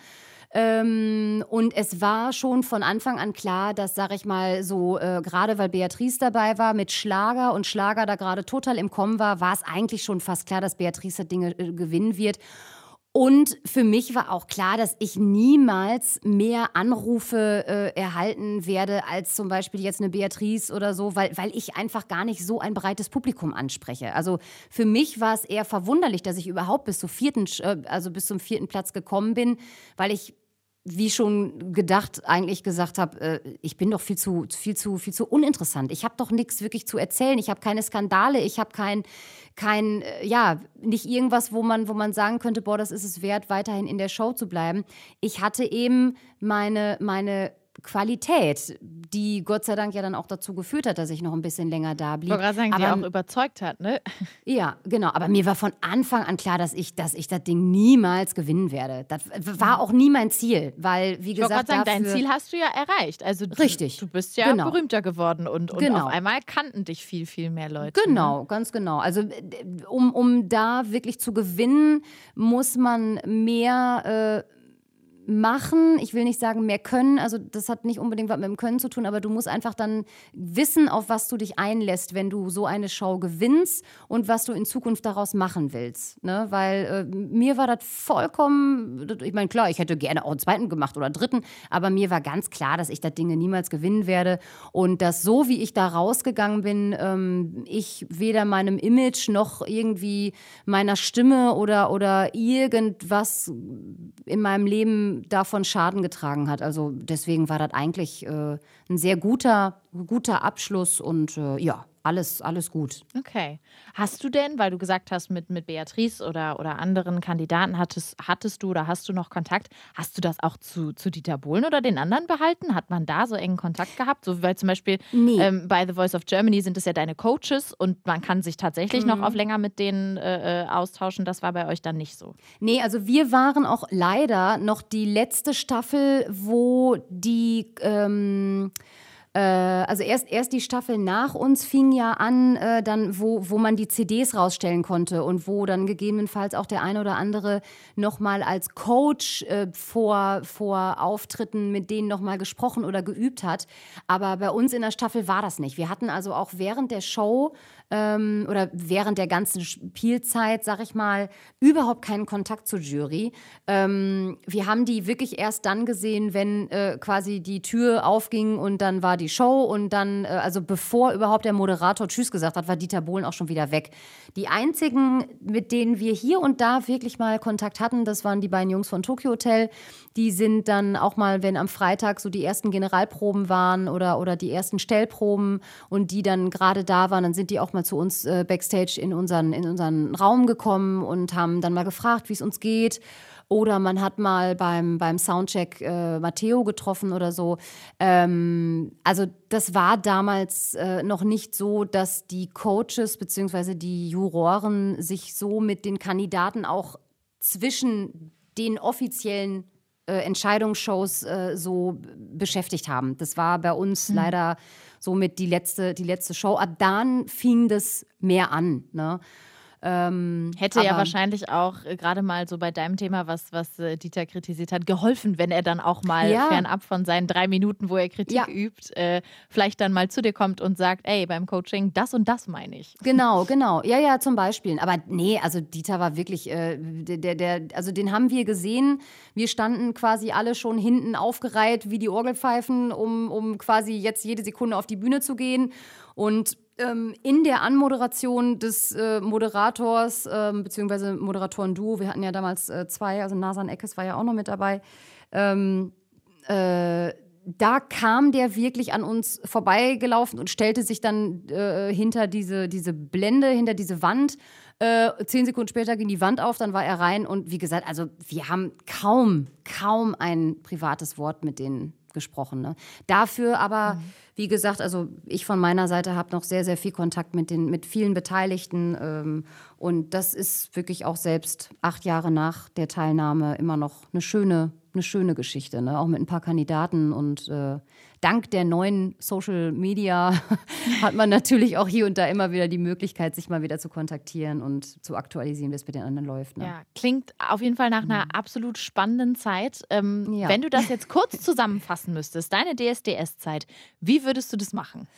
Und es war schon von Anfang an klar, dass, sag ich mal, so gerade weil Beatrice dabei war mit Schlager und Schlager da gerade total im Kommen war es eigentlich schon fast klar, dass Beatrice das Ding gewinnen wird. Und für mich war auch klar, dass ich niemals mehr Anrufe erhalten werde als zum Beispiel jetzt eine Beatrice oder so, weil ich einfach gar nicht so ein breites Publikum anspreche. Also für mich war es eher verwunderlich, dass ich überhaupt bis zum 4. Platz gekommen bin, weil ich wie schon eigentlich gesagt habe, ich bin doch viel zu uninteressant. Ich habe doch nichts wirklich zu erzählen. Ich habe keine Skandale. Ich habe nicht irgendwas, wo man sagen könnte, boah, das ist es wert, weiterhin in der Show zu bleiben. Ich hatte eben meine Qualität, die Gott sei Dank ja dann auch dazu geführt hat, dass ich noch ein bisschen länger da blieb. Ich wollte gerade sagen, die auch überzeugt hat, ne? Ja, genau. Aber mir war von Anfang an klar, dass ich das Ding niemals gewinnen werde. Das war auch nie mein Ziel, weil, wie gesagt, ich wollte gerade sagen, dein Ziel hast du ja erreicht. Also richtig. Du bist ja berühmter geworden und auf einmal kannten dich viel, viel mehr Leute. Genau, ganz genau. Also um da wirklich zu gewinnen, muss man mehr machen. Ich will nicht sagen mehr können, also das hat nicht unbedingt was mit dem Können zu tun, aber du musst einfach dann wissen, auf was du dich einlässt, wenn du so eine Show gewinnst und was du in Zukunft daraus machen willst. Ne? Weil mir war das vollkommen, ich meine, klar, ich hätte gerne auch einen zweiten gemacht oder dritten, aber mir war ganz klar, dass ich das Ding niemals gewinnen werde und dass so, wie ich da rausgegangen bin, ich weder meinem Image noch irgendwie meiner Stimme oder irgendwas in meinem Leben davon Schaden getragen hat. Also deswegen war das eigentlich ein sehr guter Abschluss und alles gut. Okay. Hast du denn, weil du gesagt hast, mit Beatrice oder anderen Kandidaten hattest du oder hast du noch Kontakt, hast du das auch zu Dieter Bohlen oder den anderen behalten? Hat man da so engen Kontakt gehabt? So, weil zum Beispiel bei The Voice of Germany sind es ja deine Coaches und man kann sich tatsächlich noch auf länger mit denen austauschen. Das war bei euch dann nicht so? Nee, also wir waren auch leider noch die letzte Staffel, wo die also erst die Staffel nach uns fing ja an, dann wo man die CDs rausstellen konnte und wo dann gegebenenfalls auch der eine oder andere nochmal als Coach vor Auftritten mit denen nochmal gesprochen oder geübt hat. Aber bei uns in der Staffel war das nicht. Wir hatten also auch während der Show oder während der ganzen Spielzeit, sag ich mal, überhaupt keinen Kontakt zur Jury. Wir haben die wirklich erst dann gesehen, wenn quasi die Tür aufging und dann war die Show und dann, also bevor überhaupt der Moderator Tschüss gesagt hat, war Dieter Bohlen auch schon wieder weg. Die einzigen, mit denen wir hier und da wirklich mal Kontakt hatten, das waren die beiden Jungs von Tokyo Hotel. Die sind dann auch mal, wenn am Freitag so die ersten Generalproben waren oder die ersten Stellproben und die dann gerade da waren, dann sind die auch mal zu uns Backstage in unseren Raum gekommen und haben dann mal gefragt, wie es uns geht. Oder man hat mal beim Soundcheck Matteo getroffen oder so. Also das war damals noch nicht so, dass die Coaches bzw. die Juroren sich so mit den Kandidaten auch zwischen den offiziellen Entscheidungsshows so beschäftigt haben. Das war bei uns leider somit die letzte Show. Ab dann fing das mehr an, ne? Hätte ja wahrscheinlich auch gerade mal so bei deinem Thema, was Dieter kritisiert hat, geholfen, wenn er dann auch mal fernab von seinen 3 Minuten, wo er Kritik übt, vielleicht dann mal zu dir kommt und sagt, ey, beim Coaching, das und das meine ich. Genau. Ja, zum Beispiel. Aber nee, also Dieter war wirklich, also den haben wir gesehen. Wir standen quasi alle schon hinten aufgereiht wie die Orgelpfeifen, um quasi jetzt jede Sekunde auf die Bühne zu gehen. Und in der Anmoderation des Moderators, beziehungsweise Moderatoren-Duo, wir hatten ja damals 2, also Nasan Eckes war ja auch noch mit dabei, da kam der wirklich an uns vorbeigelaufen und stellte sich dann hinter diese Blende, hinter diese Wand. 10 Sekunden später ging die Wand auf, dann war er rein und wie gesagt, also wir haben kaum ein privates Wort mit denen gesprochen. Ne? Dafür aber, wie gesagt, also ich von meiner Seite habe noch sehr, sehr viel Kontakt mit vielen Beteiligten und das ist wirklich auch selbst 8 Jahre nach der Teilnahme immer noch eine schöne Geschichte, ne? Auch mit ein paar Kandidaten und dank der neuen Social Media hat man natürlich auch hier und da immer wieder die Möglichkeit, sich mal wieder zu kontaktieren und zu aktualisieren, wie es mit den anderen läuft. Ne? Ja, klingt auf jeden Fall nach einer absolut spannenden Zeit. Wenn du das jetzt kurz zusammenfassen müsstest, deine DSDS-Zeit, wie würdest du das machen?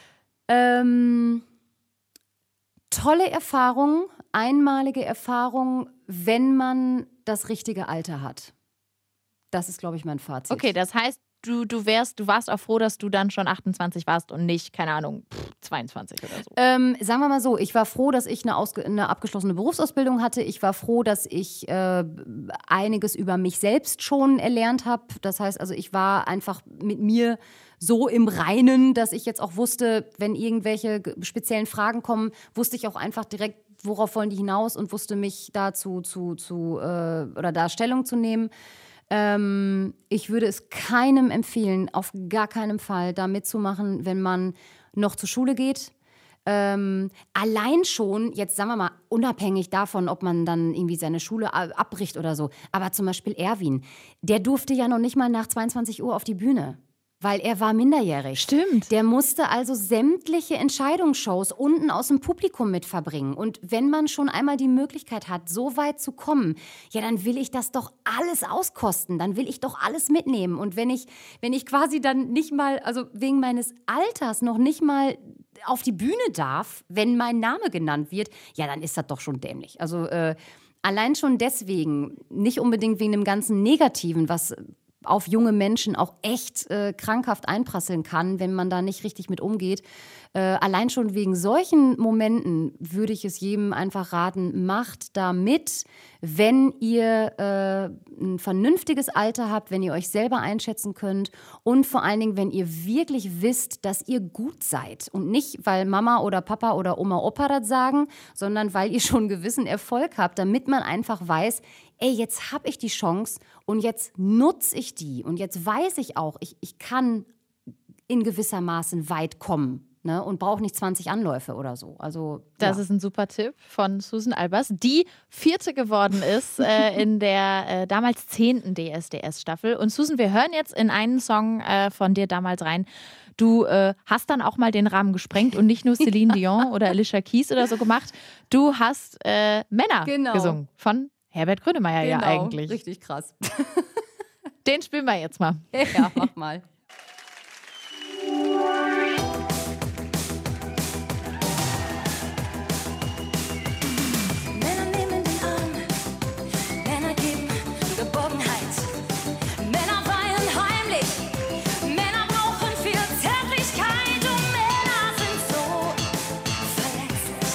Tolle Erfahrung, einmalige Erfahrung, wenn man das richtige Alter hat. Das ist, glaube ich, mein Fazit. Okay, das heißt, du warst auch froh, dass du dann schon 28 warst und nicht, keine Ahnung, 22 oder so? Sagen wir mal so, ich war froh, dass ich eine abgeschlossene Berufsausbildung hatte. Ich war froh, dass ich einiges über mich selbst schon erlernt habe. Das heißt also, ich war einfach mit mir so im Reinen, dass ich jetzt auch wusste, wenn irgendwelche speziellen Fragen kommen, wusste ich auch einfach direkt, worauf wollen die hinaus und wusste mich dazu oder da Stellung zu nehmen. Ich würde es keinem empfehlen, auf gar keinen Fall da mitzumachen, wenn man noch zur Schule geht. Allein schon, jetzt sagen wir mal, unabhängig davon, ob man dann irgendwie seine Schule abbricht oder so, aber zum Beispiel Erwin, der durfte ja noch nicht mal nach 22 Uhr auf die Bühne. Weil er war minderjährig. Stimmt. Der musste also sämtliche Entscheidungsshows unten aus dem Publikum mit verbringen. Und wenn man schon einmal die Möglichkeit hat, so weit zu kommen, ja, dann will ich das doch alles auskosten. Dann will ich doch alles mitnehmen. Und wenn ich quasi dann nicht mal, also wegen meines Alters noch nicht mal auf die Bühne darf, wenn mein Name genannt wird, ja, dann ist das doch schon dämlich. Also allein schon deswegen, nicht unbedingt wegen dem ganzen Negativen, was auf junge Menschen auch echt krankhaft einprasseln kann, wenn man da nicht richtig mit umgeht. Allein schon wegen solchen Momenten würde ich es jedem einfach raten, macht da mit, wenn ihr ein vernünftiges Alter habt, wenn ihr euch selber einschätzen könnt und vor allen Dingen, wenn ihr wirklich wisst, dass ihr gut seid. Und nicht, weil Mama oder Papa oder Oma, Opa das sagen, sondern weil ihr schon einen gewissen Erfolg habt, damit man einfach weiß, ey, jetzt habe ich die Chance und jetzt nutze ich die. Und jetzt weiß ich auch, ich kann in gewissermaßen weit kommen. Ne, und braucht nicht 20 Anläufe oder so. Also, das ist ein super Tipp von Susan Albers, die 4. geworden ist in der damals 10. DSDS-Staffel. Und Susan, wir hören jetzt in einen Song von dir damals rein. Du hast dann auch mal den Rahmen gesprengt und nicht nur Celine Dion oder Alicia Keys oder so gemacht. Du hast Männer gesungen von Herbert Grönemeyer ja eigentlich. Richtig krass. Den spielen wir jetzt mal. Ja, mach mal. Männer nehmen den Arm, Männer geben Geborgenheit. Männer weinen heimlich, Männer brauchen viel Zärtlichkeit und Männer sind so verletzlich.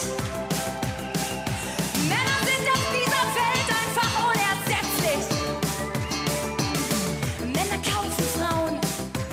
Männer sind auf dieser Welt einfach unersetzlich. Männer kaufen Frauen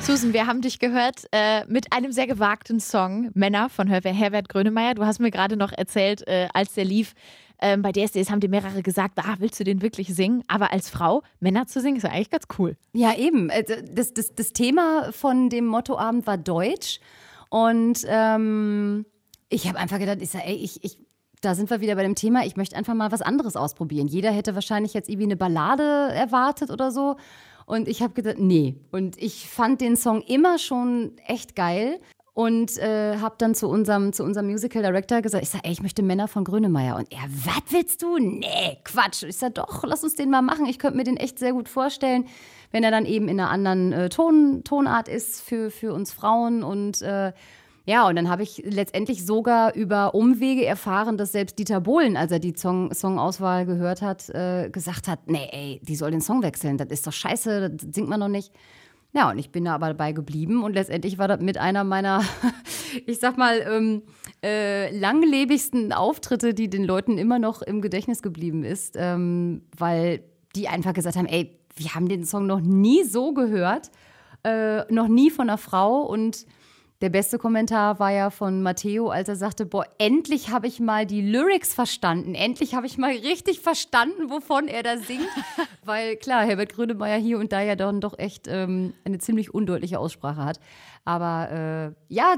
Susan, wir haben dich gehört mit einem sehr gewagten Song, Männer von Herbert Grönemeyer. Du hast mir gerade noch erzählt, als der lief, bei DSDS haben dir mehrere gesagt, willst du den wirklich singen? Aber als Frau Männer zu singen, ist ja eigentlich ganz cool. Ja, eben. Das Thema von dem Mottoabend war Deutsch. Und ich habe einfach gedacht, da sind wir wieder bei dem Thema, ich möchte einfach mal was anderes ausprobieren. Jeder hätte wahrscheinlich jetzt irgendwie eine Ballade erwartet oder so. Und ich habe gedacht, nee. Und ich fand den Song immer schon echt geil. Und habe dann zu unserem Musical Director gesagt, ich möchte Männer von Grönemeyer. Und er, was willst du? Nee, Quatsch. Ich sag, doch, lass uns den mal machen. Ich könnte mir den echt sehr gut vorstellen, wenn er dann eben in einer anderen Tonart ist für uns Frauen. Und und dann habe ich letztendlich sogar über Umwege erfahren, dass selbst Dieter Bohlen, als er die Songauswahl gehört hat, gesagt hat, nee, ey, die soll den Song wechseln. Das ist doch scheiße, das singt man noch nicht. Ja, und ich bin da aber dabei geblieben und letztendlich war das mit einer meiner, ich sag mal, langlebigsten Auftritte, die den Leuten immer noch im Gedächtnis geblieben ist, weil die einfach gesagt haben, ey, wir haben den Song noch nie so gehört, noch nie von einer Frau. Und der beste Kommentar war ja von Matteo, als er sagte, boah, endlich habe ich mal die Lyrics verstanden. Endlich habe ich mal richtig verstanden, wovon er da singt. Weil klar, Herbert Grönemeyer hier und da ja dann doch echt eine ziemlich undeutliche Aussprache hat. Aber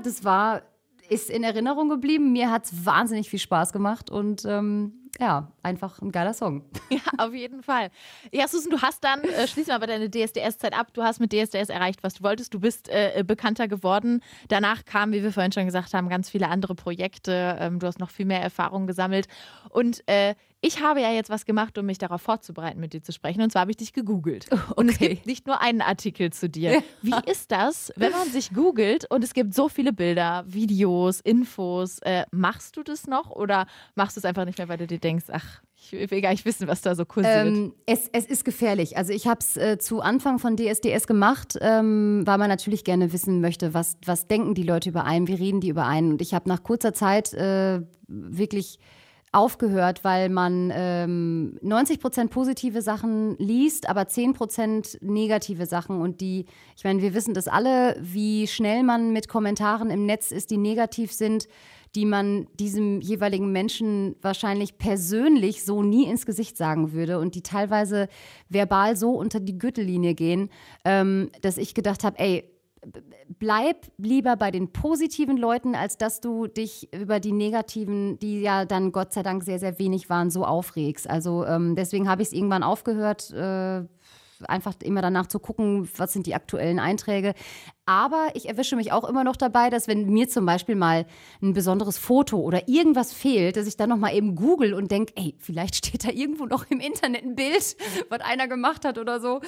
ist in Erinnerung geblieben. Mir hat es wahnsinnig viel Spaß gemacht und einfach ein geiler Song. Ja, auf jeden Fall. Ja, Susan, du hast dann, schließ mal bei deiner DSDS-Zeit ab, du hast mit DSDS erreicht, was du wolltest. Du bist bekannter geworden. Danach kamen, wie wir vorhin schon gesagt haben, ganz viele andere Projekte. Du hast noch viel mehr Erfahrung gesammelt. Und ich habe ja jetzt was gemacht, um mich darauf vorzubereiten, mit dir zu sprechen. Und zwar habe ich dich gegoogelt. Und es gibt nicht nur einen Artikel zu dir. Wie ist das, wenn man sich googelt und es gibt so viele Bilder, Videos, Infos? Machst du das noch oder machst du es einfach nicht mehr, weil du dir denkst, ach, ich will gar nicht wissen, was da so kursiert? Es ist gefährlich. Also ich habe es zu Anfang von DSDS gemacht, weil man natürlich gerne wissen möchte, was denken die Leute über einen, wie reden die über einen. Und ich habe nach kurzer Zeit wirklich aufgehört, weil man 90% positive Sachen liest, aber 10% negative Sachen. Und ich meine, wir wissen das alle, wie schnell man mit Kommentaren im Netz ist, die negativ sind, die man diesem jeweiligen Menschen wahrscheinlich persönlich so nie ins Gesicht sagen würde und die teilweise verbal so unter die Gürtellinie gehen, dass ich gedacht habe, ey, bleib lieber bei den positiven Leuten, als dass du dich über die negativen, die ja dann Gott sei Dank sehr, sehr wenig waren, so aufregst. Also deswegen habe ich es irgendwann aufgehört, einfach immer danach zu gucken, was sind die aktuellen Einträge. Aber ich erwische mich auch immer noch dabei, dass wenn mir zum Beispiel mal ein besonderes Foto oder irgendwas fehlt, dass ich dann noch mal eben google und denke, ey, vielleicht steht da irgendwo noch im Internet ein Bild, was einer gemacht hat oder so.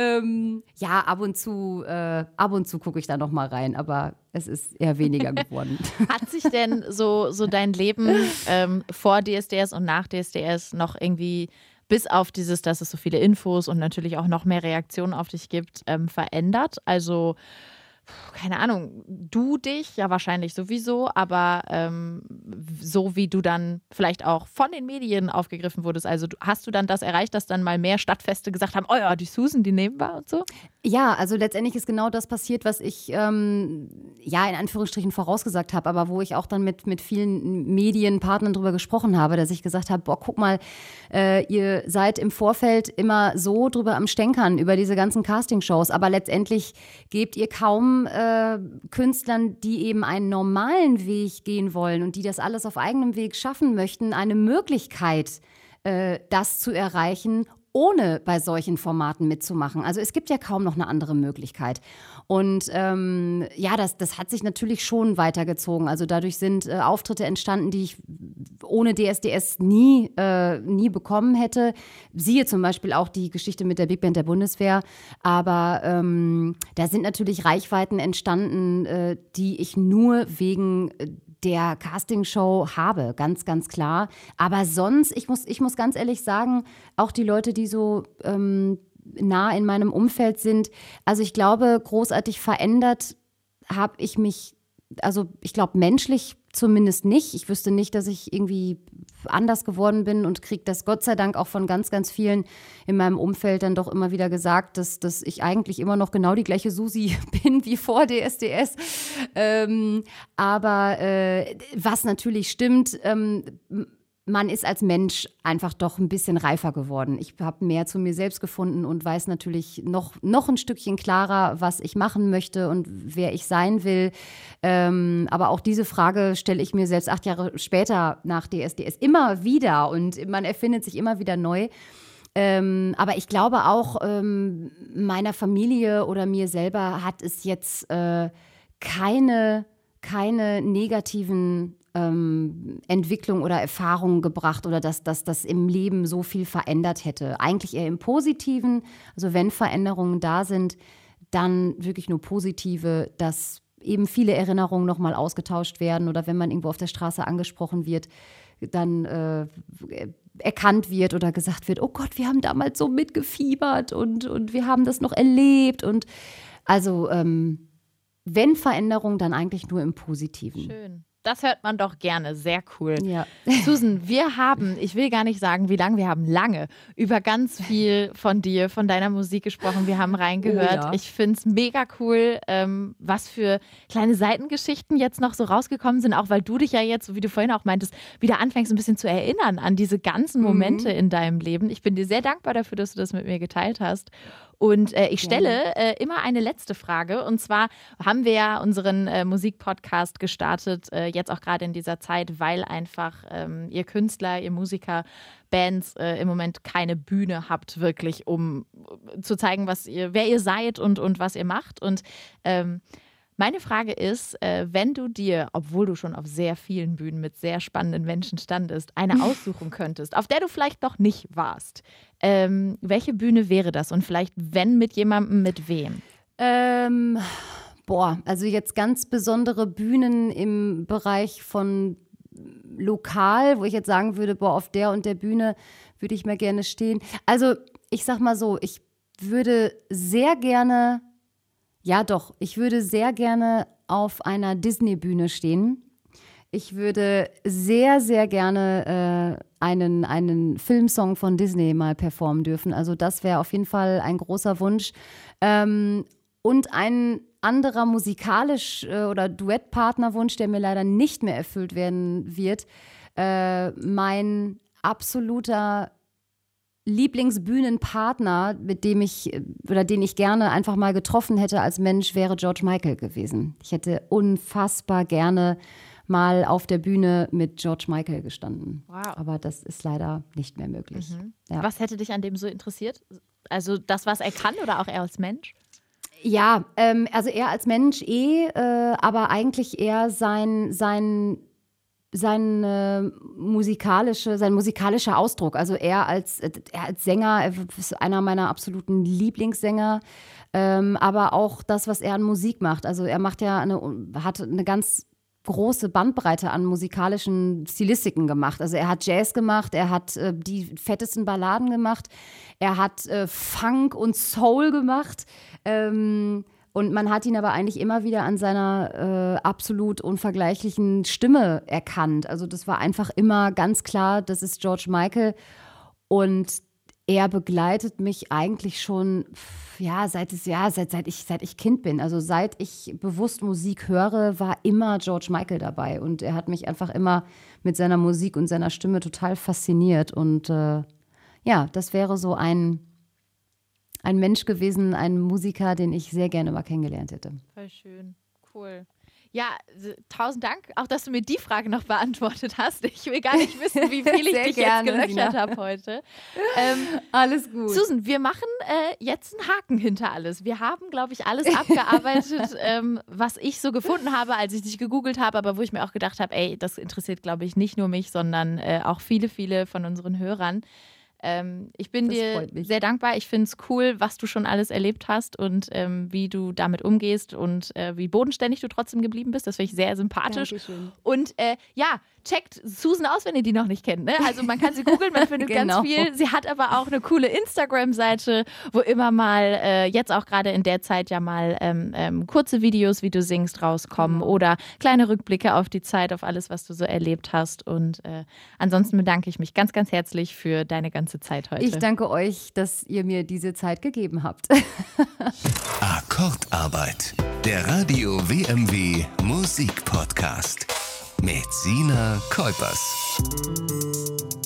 Ab und zu gucke ich da noch mal rein, aber es ist eher weniger geworden. Hat sich denn so dein Leben vor DSDS und nach DSDS noch irgendwie bis auf dieses, dass es so viele Infos und natürlich auch noch mehr Reaktionen auf dich gibt, verändert? Also, keine Ahnung, du dich ja wahrscheinlich sowieso, aber so wie du dann vielleicht auch von den Medien aufgegriffen wurdest, also hast du dann das erreicht, dass dann mal mehr Stadtfeste gesagt haben, oh ja, die Susan, die nehmen wir und so? Ja, also letztendlich ist genau das passiert, was ich in Anführungsstrichen vorausgesagt habe, aber wo ich auch dann mit vielen Medienpartnern drüber gesprochen habe, dass ich gesagt habe, boah, guck mal, ihr seid im Vorfeld immer so drüber am Stänkern über diese ganzen Castingshows, aber letztendlich gebt ihr kaum Künstlern, die eben einen normalen Weg gehen wollen und die das alles auf eigenem Weg schaffen möchten, eine Möglichkeit, das zu erreichen, ohne bei solchen Formaten mitzumachen. Also es gibt ja kaum noch eine andere Möglichkeit. Und das hat sich natürlich schon weitergezogen. Also dadurch sind Auftritte entstanden, die ich ohne DSDS nie bekommen hätte. Siehe zum Beispiel auch die Geschichte mit der Big Band der Bundeswehr. Aber da sind natürlich Reichweiten entstanden, die ich nur wegen der Castingshow habe, ganz, ganz klar. Aber sonst, ich muss ganz ehrlich sagen, auch die Leute, die so nah in meinem Umfeld sind, also ich glaube, großartig verändert habe ich mich, also ich glaube menschlich zumindest nicht. Ich wüsste nicht, dass ich irgendwie anders geworden bin und kriege das Gott sei Dank auch von ganz, ganz vielen in meinem Umfeld dann doch immer wieder gesagt, dass ich eigentlich immer noch genau die gleiche Susi bin wie vor DSDS. Aber was natürlich stimmt, man ist als Mensch einfach doch ein bisschen reifer geworden. Ich habe mehr zu mir selbst gefunden und weiß natürlich noch ein Stückchen klarer, was ich machen möchte und wer ich sein will. Aber auch diese Frage stelle ich mir selbst 8 Jahre später nach DSDS immer wieder und man erfindet sich immer wieder neu. Aber ich glaube auch, meiner Familie oder mir selber hat es jetzt keine negativen Entwicklung oder Erfahrungen gebracht oder dass das im Leben so viel verändert hätte. Eigentlich eher im Positiven. Also wenn Veränderungen da sind, dann wirklich nur positive, dass eben viele Erinnerungen nochmal ausgetauscht werden oder wenn man irgendwo auf der Straße angesprochen wird, dann erkannt wird oder gesagt wird, oh Gott, wir haben damals so mitgefiebert und wir haben das noch erlebt. Und also wenn Veränderung, dann eigentlich nur im Positiven. Schön. Das hört man doch gerne. Sehr cool. Ja. Susan, wir haben, ich will gar nicht sagen, wie lange, wir haben lange über ganz viel von dir, von deiner Musik gesprochen. Wir haben reingehört. Oh ja. Ich finde es mega cool, was für kleine Seitengeschichten jetzt noch so rausgekommen sind, auch weil du dich ja jetzt, so wie du vorhin auch meintest, wieder anfängst ein bisschen zu erinnern an diese ganzen Momente in deinem Leben. Ich bin dir sehr dankbar dafür, dass du das mit mir geteilt hast. Und ich stelle immer eine letzte Frage. Und zwar haben wir ja unseren Musikpodcast gestartet, jetzt auch gerade in dieser Zeit, weil einfach ihr Künstler, ihr Musiker, Bands im Moment keine Bühne habt, wirklich, um zu zeigen, wer ihr seid und was ihr macht. Und meine Frage ist, wenn du dir, obwohl du schon auf sehr vielen Bühnen mit sehr spannenden Menschen standest, eine aussuchen könntest, auf der du vielleicht noch nicht warst, welche Bühne wäre das? Und vielleicht, wenn mit jemandem, mit wem? Also jetzt ganz besondere Bühnen im Bereich von lokal, wo ich jetzt sagen würde, auf der und der Bühne würde ich mal gerne stehen. Also ich sag mal so, ich würde sehr gerne auf einer Disney-Bühne stehen. Ich würde sehr, sehr gerne einen Filmsong von Disney mal performen dürfen. Also das wäre auf jeden Fall ein großer Wunsch. Und ein anderer musikalisch oder Duettpartnerwunsch, der mir leider nicht mehr erfüllt werden wird. Mein absoluter Lieblingsbühnenpartner, den ich gerne einfach mal getroffen hätte als Mensch, wäre George Michael gewesen. Ich hätte unfassbar gerne mal auf der Bühne mit George Michael gestanden. Wow. Aber das ist leider nicht mehr möglich. Ja. Was hätte dich an dem so interessiert? Also das, was er kann oder auch er als Mensch? Ja, also er als Mensch aber eigentlich eher sein musikalischer Ausdruck. Also er als Sänger, er ist einer meiner absoluten Lieblingssänger, aber auch das, was er an Musik macht. Also er hat eine ganz große Bandbreite an musikalischen Stilistiken gemacht. Also er hat Jazz gemacht, er hat die fettesten Balladen gemacht, er hat Funk und Soul gemacht. Und man hat ihn aber eigentlich immer wieder an seiner absolut unvergleichlichen Stimme erkannt. Also das war einfach immer ganz klar, das ist George Michael. Und er begleitet mich eigentlich schon seit ich Kind bin. Also seit ich bewusst Musik höre, war immer George Michael dabei. Und er hat mich einfach immer mit seiner Musik und seiner Stimme total fasziniert. Und das wäre so ein Mensch gewesen, ein Musiker, den ich sehr gerne mal kennengelernt hätte. Voll schön, cool. Ja, 1000 Dank, auch dass du mir die Frage noch beantwortet hast. Ich will gar nicht wissen, wie viel ich dich jetzt gelöchert habe heute. Alles gut. Susan, wir machen jetzt einen Haken hinter alles. Wir haben, glaube ich, alles abgearbeitet, was ich so gefunden habe, als ich dich gegoogelt habe, aber wo ich mir auch gedacht habe, das interessiert, glaube ich, nicht nur mich, sondern auch viele, viele von unseren Hörern. Ich bin Das dir freut mich. sehr dankbar. Ich finde es cool, was du schon alles erlebt hast und wie du damit umgehst und wie bodenständig du trotzdem geblieben bist. Das finde ich sehr sympathisch. Dankeschön. Und checkt Susan aus, wenn ihr die noch nicht kennt. Ne? Also man kann sie googeln, man findet Genau. ganz viel. Sie hat aber auch eine coole Instagram-Seite, wo immer mal, jetzt auch gerade in der Zeit ja mal kurze Videos, wie du singst, rauskommen oder kleine Rückblicke auf die Zeit, auf alles, was du so erlebt hast. Und ansonsten bedanke ich mich ganz, ganz herzlich für deine ganze Zeit heute. Ich danke euch, dass ihr mir diese Zeit gegeben habt. Akkordarbeit. Der Radio WMW Musikpodcast mit Sina Kuipers.